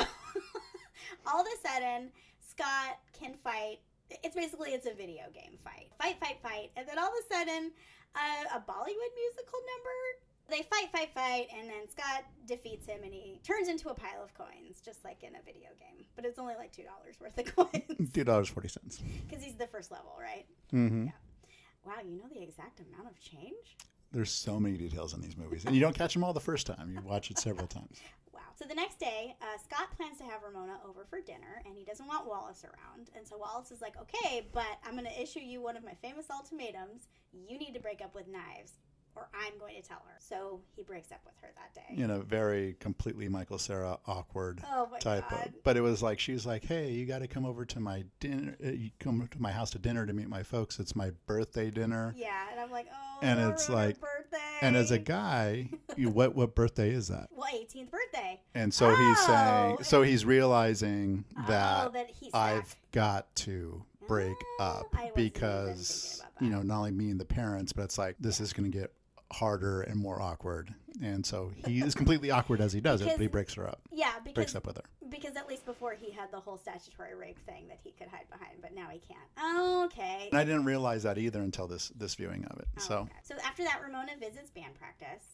all of a sudden, Scott can fight. It's basically, it's a video game fight. Fight, fight, fight. And then all of a sudden, uh, a Bollywood musical number. They fight, fight, fight. And then Scott defeats him and he turns into a pile of coins, just like in a video game. But it's only like two dollars worth of coins. two dollars and forty cents. Because he's the first level, right? Mm-hmm. Yeah. Wow, you know the exact amount of change? There's so many details in these movies. And you don't catch them all the first time. You watch it several times. Wow. So the next day, uh, Scott plans to have Ramona over for dinner, and he doesn't want Wallace around. And so Wallace is like, okay, but I'm going to issue you one of my famous ultimatums. You need to break up with Knives, or I'm going to tell her. So he breaks up with her that day. In a very completely Michael Cera awkward Oh, my type God. of. But it was like, she was like, hey, you got to come over to my dinner. uh, You come to my house to dinner to meet my folks. It's my birthday dinner. Yeah, and I'm like, oh, And no, it's ruin her like- birthday. And as a guy, you, what what birthday is that? Well, eighteenth birthday. And so he's saying, Oh. so he's realizing that, oh, that he's I've back. got to break Ah, up I wasn't even because, thinking about that. you know, not only me and the parents, but it's like, this is going to get harder and more awkward. And so he is completely awkward as he does it, Because- but he breaks her up, Yeah, because breaks up with her. because at least before he had the whole statutory rape thing that he could hide behind, but now he can't. Okay. And I didn't realize that either until this this viewing of it. Oh, So okay. So after that, Ramona visits band practice,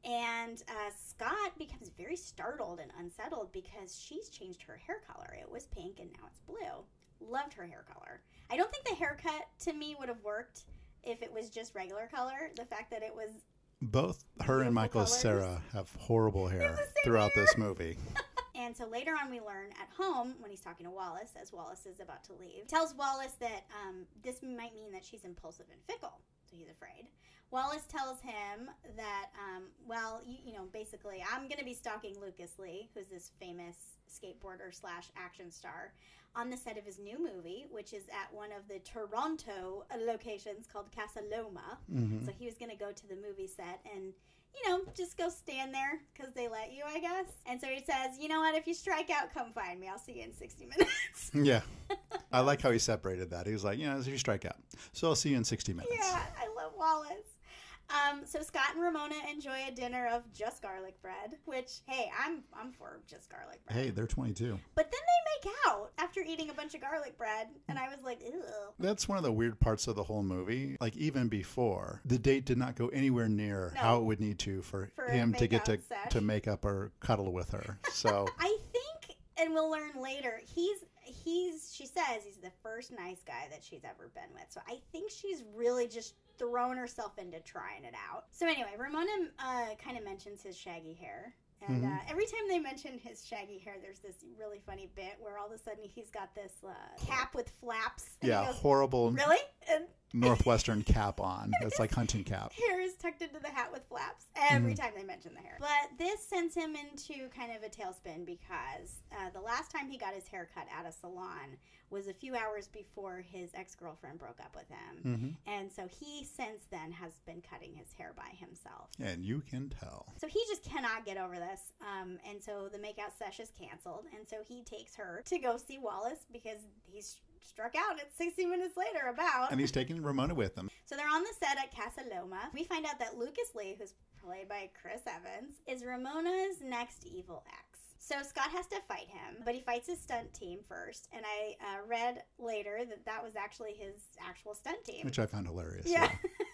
and uh, Scott becomes very startled and unsettled because she's changed her hair color. It was pink, and now it's blue. Loved her hair color. I don't think the haircut, to me, would have worked if it was just regular color. The fact that it was... both her and Beautiful Michael colors. Cera have horrible hair the same throughout hair. this movie. And so later on we learn at home, when he's talking to Wallace, as Wallace is about to leave, tells Wallace that um, this might mean that she's impulsive and fickle. so he's afraid. Wallace tells him that, um, well, you, you know, basically, I'm going to be stalking Lucas Lee, who's this famous skateboarder slash action star, on the set of his new movie, which is at one of the Toronto locations called Casa Loma. Mm-hmm. So he was going to go to the movie set and, you know, just go stand there because they let you, I guess. And so he says, you know what, if you strike out, come find me. I'll see you in sixty minutes. Yeah. I like how he separated that. He was like, you know, if you strike out. So I'll see you in sixty minutes. Yeah, I love Wallace. Um, so Scott and Ramona enjoy a dinner of just garlic bread, which, hey, I'm I'm for just garlic bread. Hey, they're twenty-two. But then they make out after eating a bunch of garlic bread, and I was like, ew. That's one of the weird parts of the whole movie. Like, even before, the date did not go anywhere near No. how it would need to for, For a him to get to, make-out sesh. to make up or cuddle with her. So, I think, and we'll learn later, he's he's she says he's the first nice guy that she's ever been with. So I think she's really just thrown herself into trying it out. So anyway, Ramona uh, kind of mentions his shaggy hair. And Mhm. uh, every time they mention his shaggy hair, there's this really funny bit where all of a sudden he's got this uh, cap with flaps. And yeah, he goes, horrible really? And Northwestern cap on. It's like hunting cap. hair is tucked into the hat with flaps every Mhm. time they mention the hair. But this sends him into kind of a tailspin because uh, the last time he got his hair cut at a salon was a few hours before his ex-girlfriend broke up with him. hmm And so he since then has been cutting his hair by himself. And you can tell. So he just cannot get over this. Um, and so the makeout sesh is canceled. And so he takes her to go see Wallace because he's struck out at sixty minutes later about. And he's taking Ramona with him. So they're on the set at Casa Loma. We find out that Lucas Lee, who's played by Chris Evans, is Ramona's next evil ex. So Scott has to fight him, but he fights his stunt team first. And I uh, read later that that was actually his actual stunt team. Which I found hilarious. Yeah.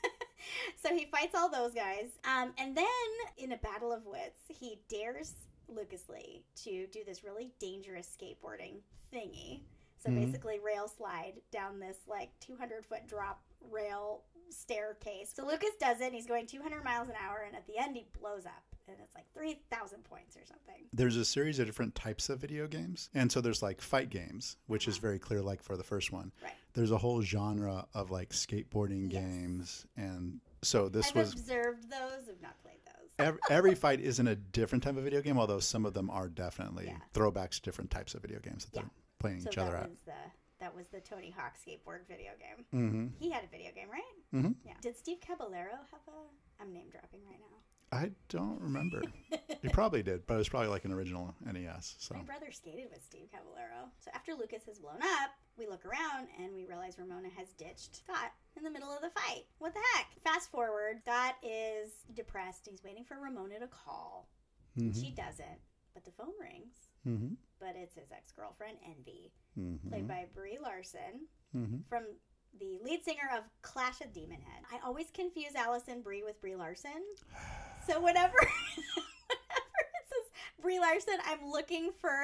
So he fights all those guys. Um, and then in a battle of wits, he dares Lucas Lee to do this really dangerous skateboarding thingy. So Mhm. basically rail slide down this like two hundred foot drop rail staircase. So Lucas does it and he's going two hundred miles an hour and at the end he blows up and it's like three thousand points or something. There's a series of different types of video games. And so there's like fight games, which is very clear, like for the first one. Right. There's a whole genre of like skateboarding Yes. games. And so this I've was. observed those. I've not played those. Every, every fight isn't a different type of video game, although some of them are definitely Yeah. throwbacks to different types of video games that Yeah. they're playing So each other that at. was the that was the Tony Hawk skateboard video game. hmm He had a video game, right? hmm Yeah. Did Steve Caballero have a? I'm name dropping right now. I don't remember. He probably did, but it was probably like an original N E S. So My brother skated with Steve Caballero. So after Lucas has blown up, we look around and we realize Ramona has ditched Scott in the middle of the fight. What the heck? Fast forward, Scott is depressed. He's waiting for Ramona to call. Mhm. She doesn't, but the phone rings. Mhm. But it's his ex-girlfriend, Envy, Mhm. played by Brie Larson, Mhm. from the lead singer of Clash of Demon Head. I always confuse Allison Brie with Brie Larson. So whenever, whenever it says Brie Larson, I'm looking for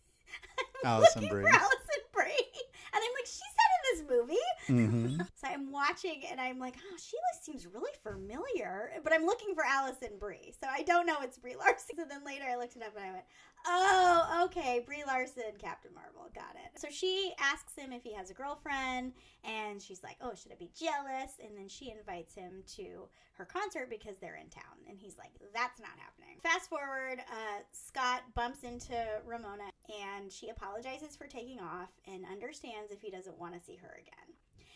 I'm Allison looking Brie. for Allison Brie. And I'm like, she's not in this movie. hmm So I'm watching and I'm like, oh, she like, seems really familiar. But I'm looking for Allison Brie. So I don't know it's Brie Larson. So then later I looked it up and I went, oh, okay, Brie Larson, Captain Marvel. Got it. So she asks him if he has a girlfriend. And she's like, oh, should I be jealous? And then she invites him to her concert because they're in town. And he's like, that's not happening. Fast forward, uh, Scott bumps into Ramona and she apologizes for taking off and understands if he doesn't want to see her again.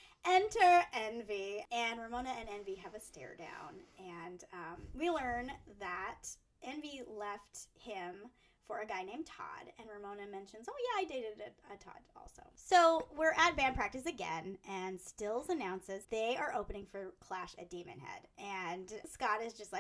Enter Envy, and Ramona and Envy have a stare down, and um, we learn that Envy left him for a guy named Todd, and Ramona mentions, oh yeah, I dated a, a Todd also. So we're at band practice again, and Stills announces they are opening for Clash at Demon Head, and Scott is just like,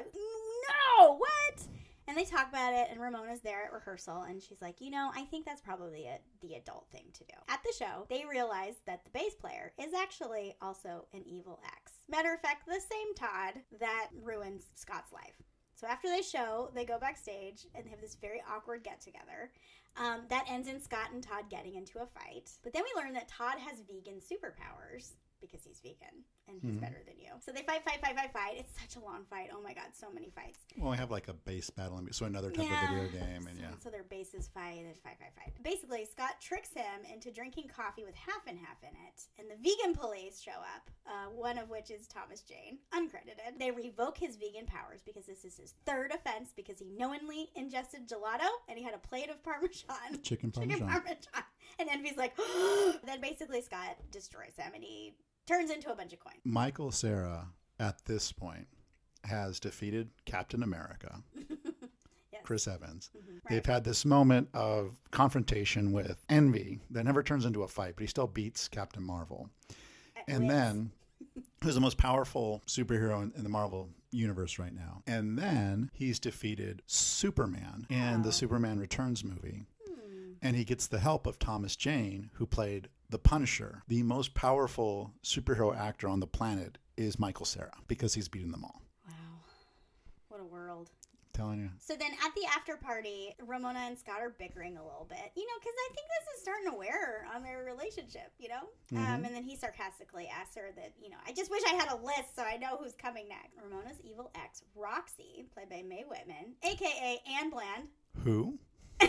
no, what? And they talk about it, and Ramona's there at rehearsal, and she's like, you know, I think that's probably a, the adult thing to do. At the show, they realize that the bass player is actually also an evil ex. Matter of fact, the same Todd that ruins Scott's life. So after they show, they go backstage, and they have this very awkward get-together. Um, that ends in Scott and Todd getting into a fight. But then we learn that Todd has vegan superpowers, because he's vegan, and he's Mhm. better than you. So they fight, fight, fight, fight, fight. It's such a long fight. Oh my god, so many fights. Well, we have like a base battle, so another type Yeah. of video game, and So, yeah. so their bases fight and fight, fight, fight. Basically, Scott tricks him into drinking coffee with half and half in it, and the vegan police show up. Uh, one of which is Thomas Jane, uncredited. They revoke his vegan powers because this is his third offense because he knowingly ingested gelato and he had a plate of Parmesan. Chicken Parmesan. Chicken Parmesan. And Envy's like, then basically Scott destroys him and he turns into a bunch of coins. Michael Cera, at this point, has defeated Captain America, Yes. Chris Evans. Mhm. They've Right. had this moment of confrontation with Envy that never turns into a fight, but he still beats Captain Marvel. At And wits. then, who's the most powerful superhero in, in the Marvel universe right now. And then he's defeated Superman in the Oh. Superman Returns movie. Hmm. And he gets the help of Thomas Jane, who played the Punisher. The most powerful superhero actor on the planet is Michael Cera because he's beaten them all. Wow. What a world. telling you. So then at the after party, Ramona and Scott are bickering a little bit, you know, because I think this is starting to wear on their relationship, you know? Mhm. Um, and then he sarcastically asks her that, you know, I just wish I had a list so I know who's coming next. Ramona's evil ex, Roxy, played by Mae Whitman, a k a. Anne Bland. Who?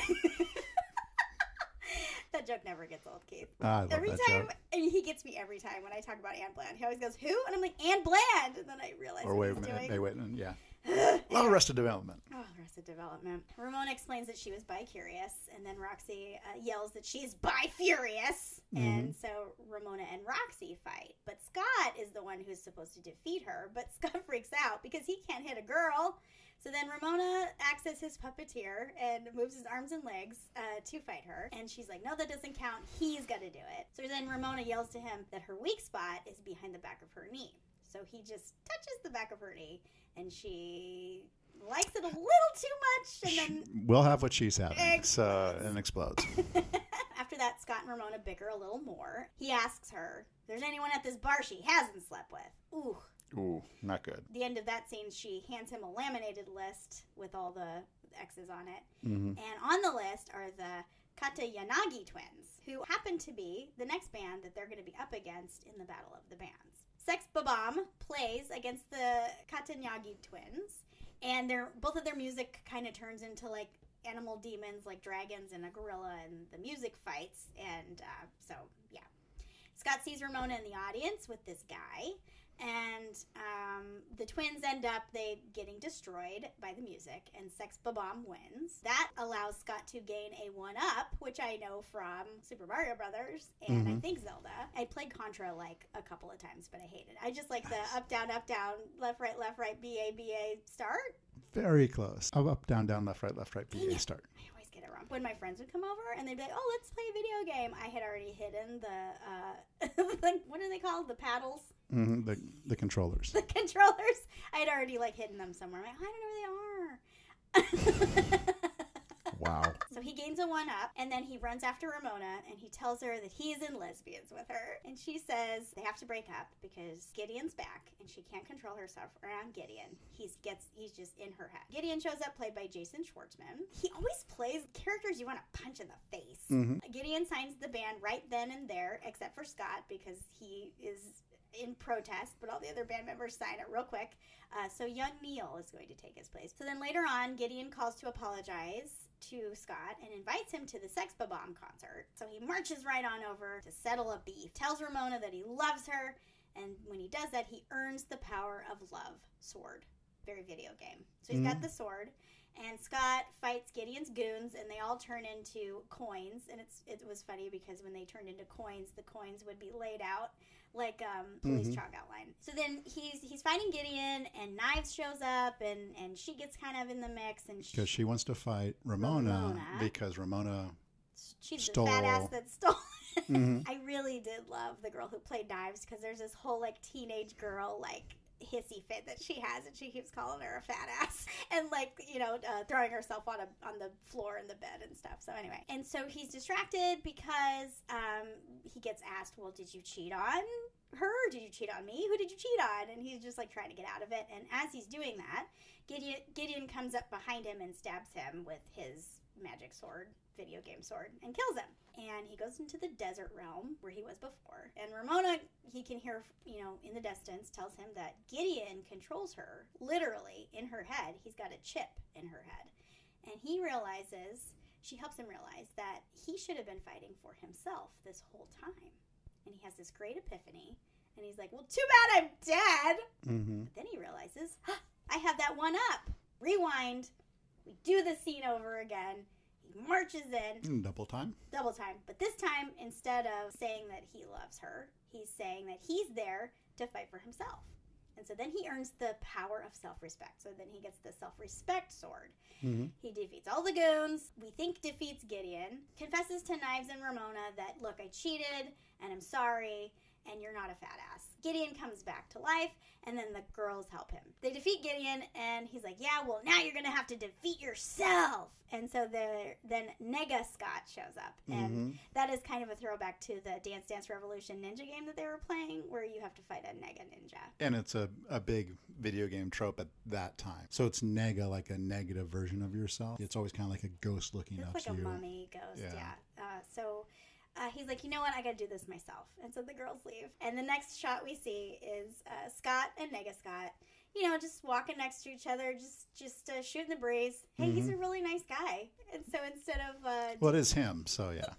That joke never gets old, Keith. Ah, I love Every that time, joke. and he gets me every time when I talk about Anne Bland. He always goes, who? And I'm like, Anne Bland! And then I realize Or what wait a he's minute, doing. May Whitman, yeah. A lot of Arrested Development. Oh, Arrested Development. Ramona explains that she was bi-curious, and then Roxy uh, yells that she's bi-furious. And so Ramona and Roxy fight. But Scott is the one who's supposed to defeat her. But Scott freaks out because he can't hit a girl. So then Ramona acts as his puppeteer and moves his arms and legs uh, to fight her. And she's like, no, that doesn't count. He's got to do it. So then Ramona yells to him that her weak spot is behind the back of her knee. So he just touches the back of her knee, and she likes it a little too much, and then We'll have what she's having. Explodes. So, and explodes. after that, Scott and Ramona bicker a little more. He asks her if there's anyone at this bar she hasn't slept with. Ooh. Ooh, not good. At the end of that scene, she hands him a laminated list with all the X's on it. hmm And on the list are the Kata Yanagi twins, who happen to be the next band that they're going to be up against in the Battle of the Bands. Sex Babam plays against the Katanyagi twins, and they're, both of their music kind of turns into like animal demons, like dragons and a gorilla, and the music fights. And uh, so, yeah. Scott sees Ramona in the audience with this guy, and um, the twins end up they getting destroyed by the music, and Sex Babam wins. That allows Scott to gain a one-up, which I know from Super Mario Brothers and I Mhm. think Zelda. I played Contra like a couple of times, but I hate it. I just like the up, down, up, down, left, right, left, right, B, A, B, A, start. Very close. Up, up, down, down, left, right, left, right, B, Dang A, it. start. I always get it wrong. When my friends would come over and they'd be like, oh, let's play a video game, I had already hidden the, uh, like, what are they called? The paddles? hmm The, the controllers. The controllers. I had already like hidden them somewhere. I'm like, I don't know where they are. Wow. So he gains a one up, and then he runs after Ramona, and he tells her that he is in lesbians with her. And she says they have to break up because Gideon's back, and she can't control herself around Gideon. He's gets he's just in her head. Gideon shows up, played by Jason Schwartzman. He always plays characters you want to punch in the face. Mhm. Gideon signs the band right then and there, except for Scott because he is in protest, but all the other band members sign it real quick. Uh, so young Neil is going to take his place. So then later on, Gideon calls to apologize to Scott and invites him to the Sex Babam concert. So he marches right on over to settle a beef, tells Ramona that he loves her, and when he does that, he earns the power of love sword. Very video game. So he's got Mhm. the sword, and Scott fights Gideon's goons, and they all turn into coins. And it's it was funny because when they turned into coins, the coins would be laid out like um, police Mhm. chalk outline. So then he's he's fighting Gideon, and Knives shows up, and, and she gets kind of in the mix, and she, Because she wants to fight Ramona, Ramona. because Ramona. she's stole- the fat ass that stole. Mhm. I really did love the girl who played Knives because there's this whole like teenage girl like hissy fit that she has, and she keeps calling her a fat ass and like you know uh, throwing herself on a on the floor in the bed and stuff. So anyway, and so he's distracted because um, he gets asked, "Well, did you cheat on her? Did you cheat on me? Who did you cheat on?" And he's just like trying to get out of it. And as he's doing that, Gideon Gideon comes up behind him and stabs him with his magic sword, video game sword, and kills him. And he goes into the desert realm where he was before. And Ramona, he can hear, you know, in the distance, tells him that Gideon controls her, literally, in her head. He's got a chip in her head. And he realizes, she helps him realize that he should have been fighting for himself this whole time. And he has this great epiphany. And he's like, well, too bad I'm dead. Mm-hmm. But then he realizes, huh, I have that one up. Rewind. We do the scene over again. He marches in. Double time. Double time. But this time, instead of saying that he loves her, he's saying that he's there to fight for himself. And so then he earns the power of self-respect. So then he gets the self-respect sword. Mm-hmm. He defeats all the goons. We think defeats Gideon. Confesses to Knives and Ramona that, look, I cheated, and I'm sorry, and you're not a fat ass. Gideon comes back to life, and then the girls help him. They defeat Gideon, and he's like, yeah, well, now you're going to have to defeat yourself. And so then Nega Scott shows up, and Mm-hmm. that is kind of a throwback to the Dance Dance Revolution ninja game that they were playing, where you have to fight a Nega ninja. And it's a, a big video game trope at that time. So it's nega, like a negative version of yourself. It's always kind of like a ghost looking It's up like to a you. mummy ghost, yeah. Yeah. Uh, so uh, he's like, you know what? I got to do this myself. And so the girls leave. And the next shot we see is uh, Scott and Nega Scott, you know, just walking next to each other, just just uh, shooting the breeze. Hey, Mm-hmm. he's a really nice guy. And so instead of... Uh, Well, it is him, so yeah.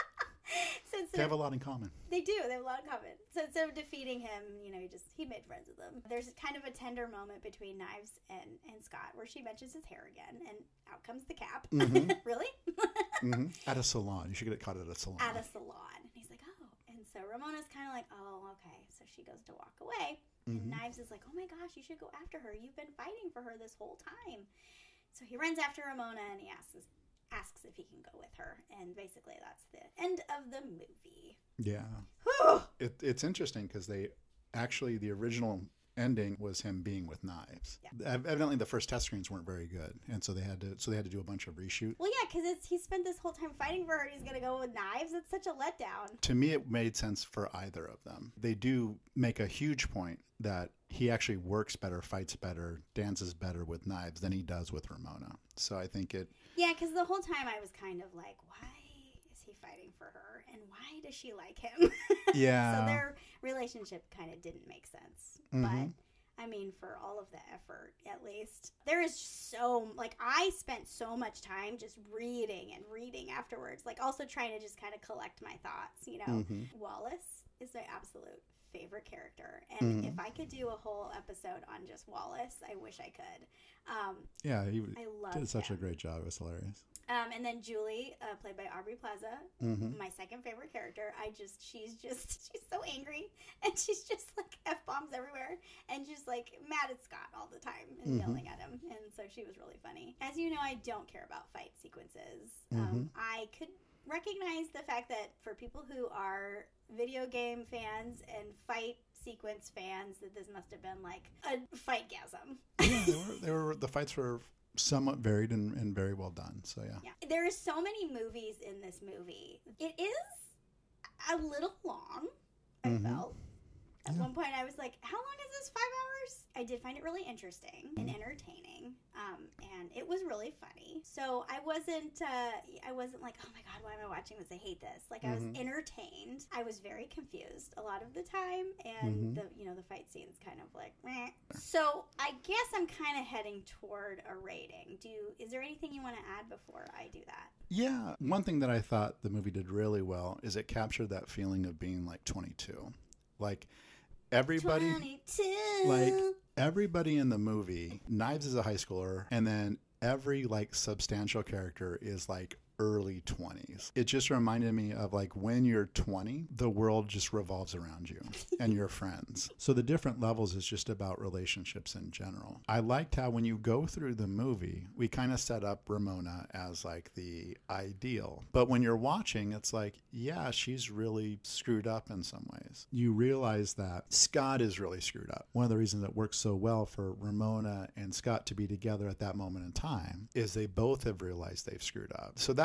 so instead They have of- a lot in common. They do. They have a lot in common. So instead of defeating him, you know, he just he made friends with them. There's kind of a tender moment between Knives and, and Scott where she mentions his hair again, and out comes the cap. Mhm. Really? Mm-hmm. At a salon. You should get caught at a salon. At a salon. And he's like, oh. And so Ramona's kind of like, oh, okay. So she goes to walk away. And Mhm. Knives is like, oh my gosh, you should go after her. You've been fighting for her this whole time. So he runs after Ramona and he asks asks if he can go with her. And basically that's the end of the movie. Yeah. Whew. It, it's interesting because they actually, the original ending was him being with Knives. Yeah. Ev- Evidently, the first test screens weren't very good, and so they had to so they had to do a bunch of reshoot. Well, yeah, because it's he spent this whole time fighting for her and he's going to go with Knives. It's such a letdown. To me, it made sense for either of them. They do make a huge point that he actually works better, fights better, dances better with Knives than he does with Ramona. So I think it. Yeah, because the whole time I was kind of like, why is he fighting for her? And why does she like him? Yeah. So their relationship kind of didn't make sense. Mhm. But, I mean, for all of the effort, at least, there is so, like, I spent so much time just reading and reading afterwards. Like, also trying to just kind of collect my thoughts, you know. Mhm. Wallace is my absolute favorite character. And Mhm. if I could do a whole episode on just Wallace, I wish I could. Um, Yeah, he I love did such him. a great job. It was hilarious. Um, and then Julie, uh, played by Aubrey Plaza, Mhm. my second favorite character. I just, she's just, she's so angry, and she's just like f bombs everywhere, and just like mad at Scott all the time and Mhm. yelling at him. And so she was really funny. As you know, I don't care about fight sequences. Mhm. Um, I could recognize the fact that for people who are video game fans and fight sequence fans, that this must have been like a fight-gasm. Yeah, they were, they were. The fights were somewhat varied and, and very well done. So yeah. Yeah. There are so many movies in this movie. It is a little long, I Mhm. felt. At Yeah. one point I was like, how long is this? Five hours? I did find it really interesting and entertaining. Um, and it was really funny. So I wasn't uh, I wasn't like, oh my god, why am I watching this? I hate this. Like, I was Mhm. entertained. I was very confused a lot of the time, and Mhm. the you know the fight scenes kind of like meh. So I guess I'm kind of heading toward a rating. Do you, is there anything you want to add before I do that? Yeah, one thing that I thought the movie did really well is it captured that feeling of being like twenty-two. Like everybody twenty-two. like everybody in the movie, Knives is a high schooler, and then every like substantial character is like early twenties. It just reminded me of like when you're twenty, the world just revolves around you and your friends. So the different levels is just about relationships in general. I liked how when you go through the movie, we kind of set up Ramona as like the ideal. But when you're watching, it's like, yeah, she's really screwed up in some ways. You realize that Scott is really screwed up. One of the reasons it works so well for Ramona and Scott to be together at that moment in time is they both have realized they've screwed up. So that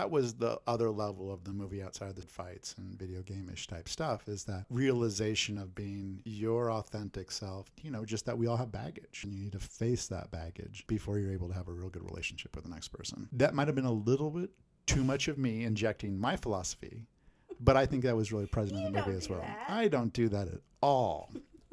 that was the other level of the movie outside of the fights and video game-ish type stuff, is that realization of being your authentic self, you know, just that we all have baggage and you need to face that baggage before you're able to have a real good relationship with the next person. That might have been a little bit too much of me injecting my philosophy, but I think that was really present You in the movie don't as do well. that. I don't do that at all.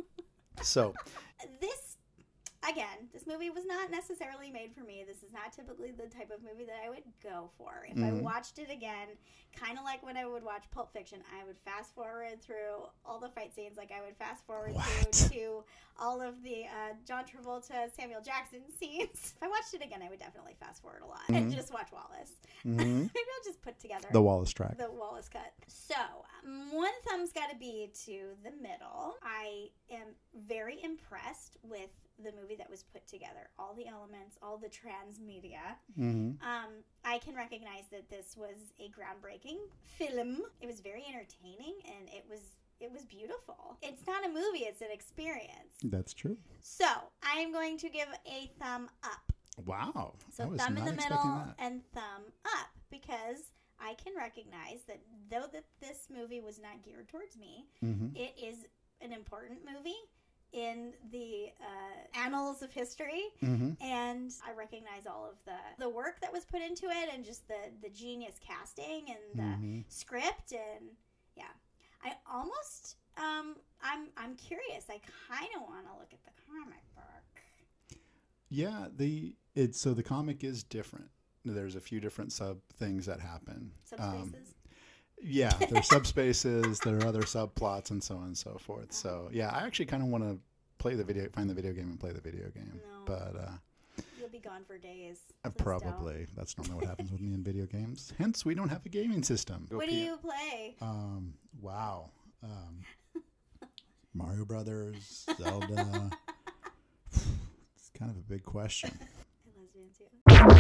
So, This, again, this movie was not necessarily made for me. This is not typically the type of movie that I would go for. If I Mhm. watched it again, kind of like when I would watch Pulp Fiction, I would fast forward through all the fight scenes, like I would fast forward What? through to all of the uh, John Travolta, Samuel Jackson scenes. If I watched it again, I would definitely fast forward a lot and Mhm. just watch Wallace. mhm. Maybe I'll just put together The Wallace track. the Wallace cut. So, um, one thumb's got to be to the middle. I am very impressed with the movie that was put together. All the elements, all the transmedia. hmm Um, I can recognize that this was a groundbreaking film. It was very entertaining and it was it was beautiful. It's not a movie, it's an experience. That's true. So, I am going to give a thumb up. Wow. So I was thumb in not the expecting middle that. and thumb up, because I can recognize that though that this movie was not geared towards me, Mhm. it is an important movie in the uh, annals of history, Mhm. and I recognize all of the the work that was put into it, and just the the genius casting and the Mhm. script, and yeah, I almost um I'm I'm curious. I kind of want to look at the comic book. Yeah, the it's so the comic is different. There's a few different sub things that happen. Um, Subspaces. yeah, there's subspaces, there are other subplots, and so on and so forth. So yeah, I actually kind of want to play the video, find the video game, and play the video game. No. But uh, You'll be gone for days. uh, Please don't. probably that's normally what happens with me in video games. Hence, we don't have a gaming system. What do you play? Um, wow. Um, Mario Brothers, Zelda. It's kind of a big question. I lesbian too.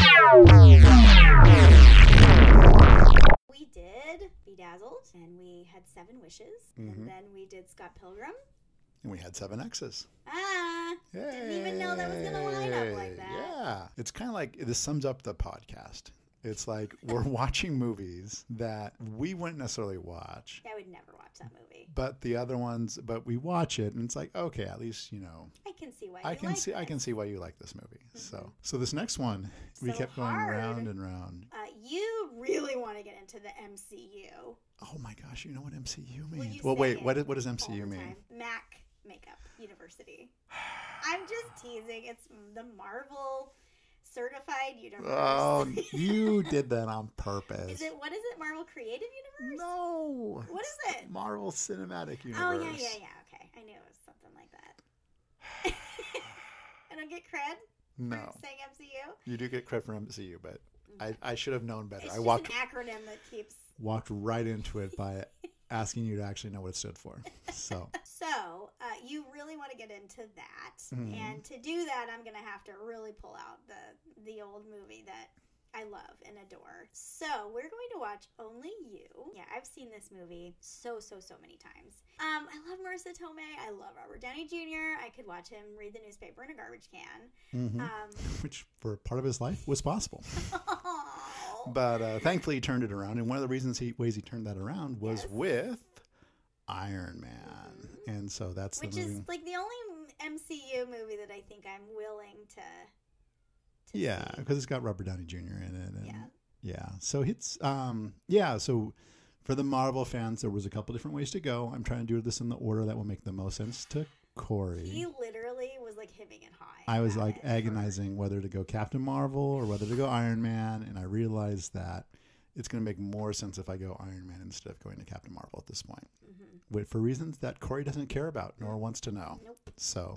We did Bedazzled, and we had Seven Wishes, Mhm. and then we did Scott Pilgrim. And we had seven X's. Ah, didn't even know that was gonna line up like that. Yeah. It's kind of like this sums up the podcast. It's like we're watching movies that we wouldn't necessarily watch, I would never watch that movie. but the other ones, but we watch it and it's like, okay, at least, you know, I can see why. I you can like see I this. can see why you like this movie. So, so this next one, we So kept going hard. round and round. Uh, you really want to get into the M C U. Oh my gosh, you know what M C U Well, means? you Well, say wait, it what, what does all M C U the mean? time. Mac Makeup University. I'm just teasing. It's the Marvel Certified Universe. Oh, you did that on purpose. Is it, what is it? Marvel Creative Universe? No. What is it? Marvel Cinematic Universe. Oh, yeah, yeah, yeah. Okay. I knew it was something like that. I don't get cred No, for saying M C U. you do get credit for M C U, but I, I should have known better. It's I just walked an acronym that keeps... walked right into it by asking you to actually know what it stood for. So, So, uh, you really want to get into that. Mhm. And to do that, I'm going to have to really pull out the, the old movie that I love and adore. So, we're going to watch Only You. Yeah, I've seen this movie so, so, so many times. Um, I love Marissa Tomei. I love Robert Downey Junior I could watch him read the newspaper in a garbage can. mhm. Um, which for part of his life was possible. oh, But uh, thankfully, he turned it around. And one of the reasons he ways he turned that around was Yes. with Iron Man. And so that's which the movie. is like the only M C U movie that I think I'm willing to. to Yeah, see. because it's got Robert Downey Junior in it. And Yeah. yeah. So it's, um, yeah. So for the Marvel fans, there was a couple different ways to go. I'm trying to do this in the order that will make the most sense to Corey. He literally was like hemming and hawing. I was about like it. agonizing whether to go Captain Marvel or whether to go Iron Man, and I realized that it's going to make more sense if I go Iron Man instead of going to Captain Marvel at this point, Mhm. Wait, for reasons that Corey doesn't care about nor wants to know. Nope. So,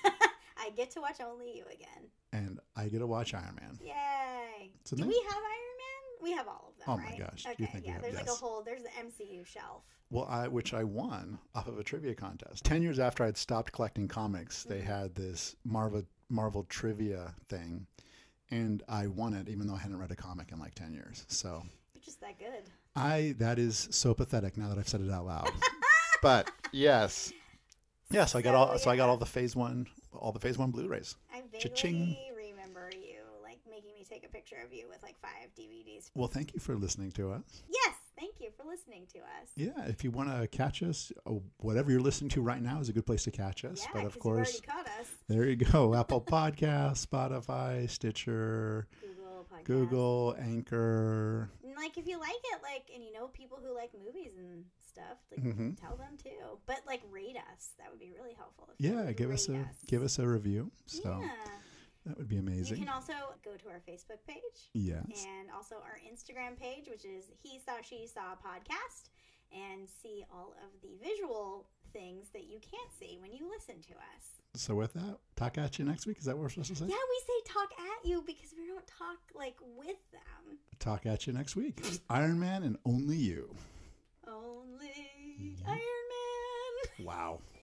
I get to watch Only You again. and I get to watch Iron Man. Yay! So Do then- we have Iron Man? We have all of them, Oh my right? gosh, do Okay, you think we yeah. have- There's like yes. a whole. There's the M C U shelf. Well, I, which I won off of a trivia contest. Ten years after I'd stopped collecting comics, they Mhm. had this Marvel Marvel trivia thing, and I won it even though I hadn't read a comic in like ten years. So You're just that good. I that is so pathetic now that I've said it out loud. But yes, yeah. So I got all so I got all the Phase One all the Phase One Blu-rays. I vaguely Cha-ching. remember you like making me me take a picture of you with like five D V Ds. Well, thank you for listening to us. Yes, thank you for listening to us. Yeah, if you want to catch us, oh, whatever you're listening to right now is a good place to catch us. Yeah, but of 'cause course, you've already caught us. there you go. Apple Podcasts, Spotify, Stitcher, Google Podcasts. Google, Anchor. And like if you like it, like, and you know people who like movies and stuff, like Mhm. tell them too. But like rate us. That would be really helpful. If you Yeah, would give us rate a give us a review. So Yeah. that would be You amazing. can also go to our Facebook page Yes. and also our Instagram page, which is He Saw She Saw Podcast, and see all of the visual things that you can't see when you listen to us. So with that, talk at you next week. Is that what we're supposed to say? Yeah, we say talk at you because we don't talk like with them. Talk at you next week. Iron Man and only you. Only Iron Man. Wow.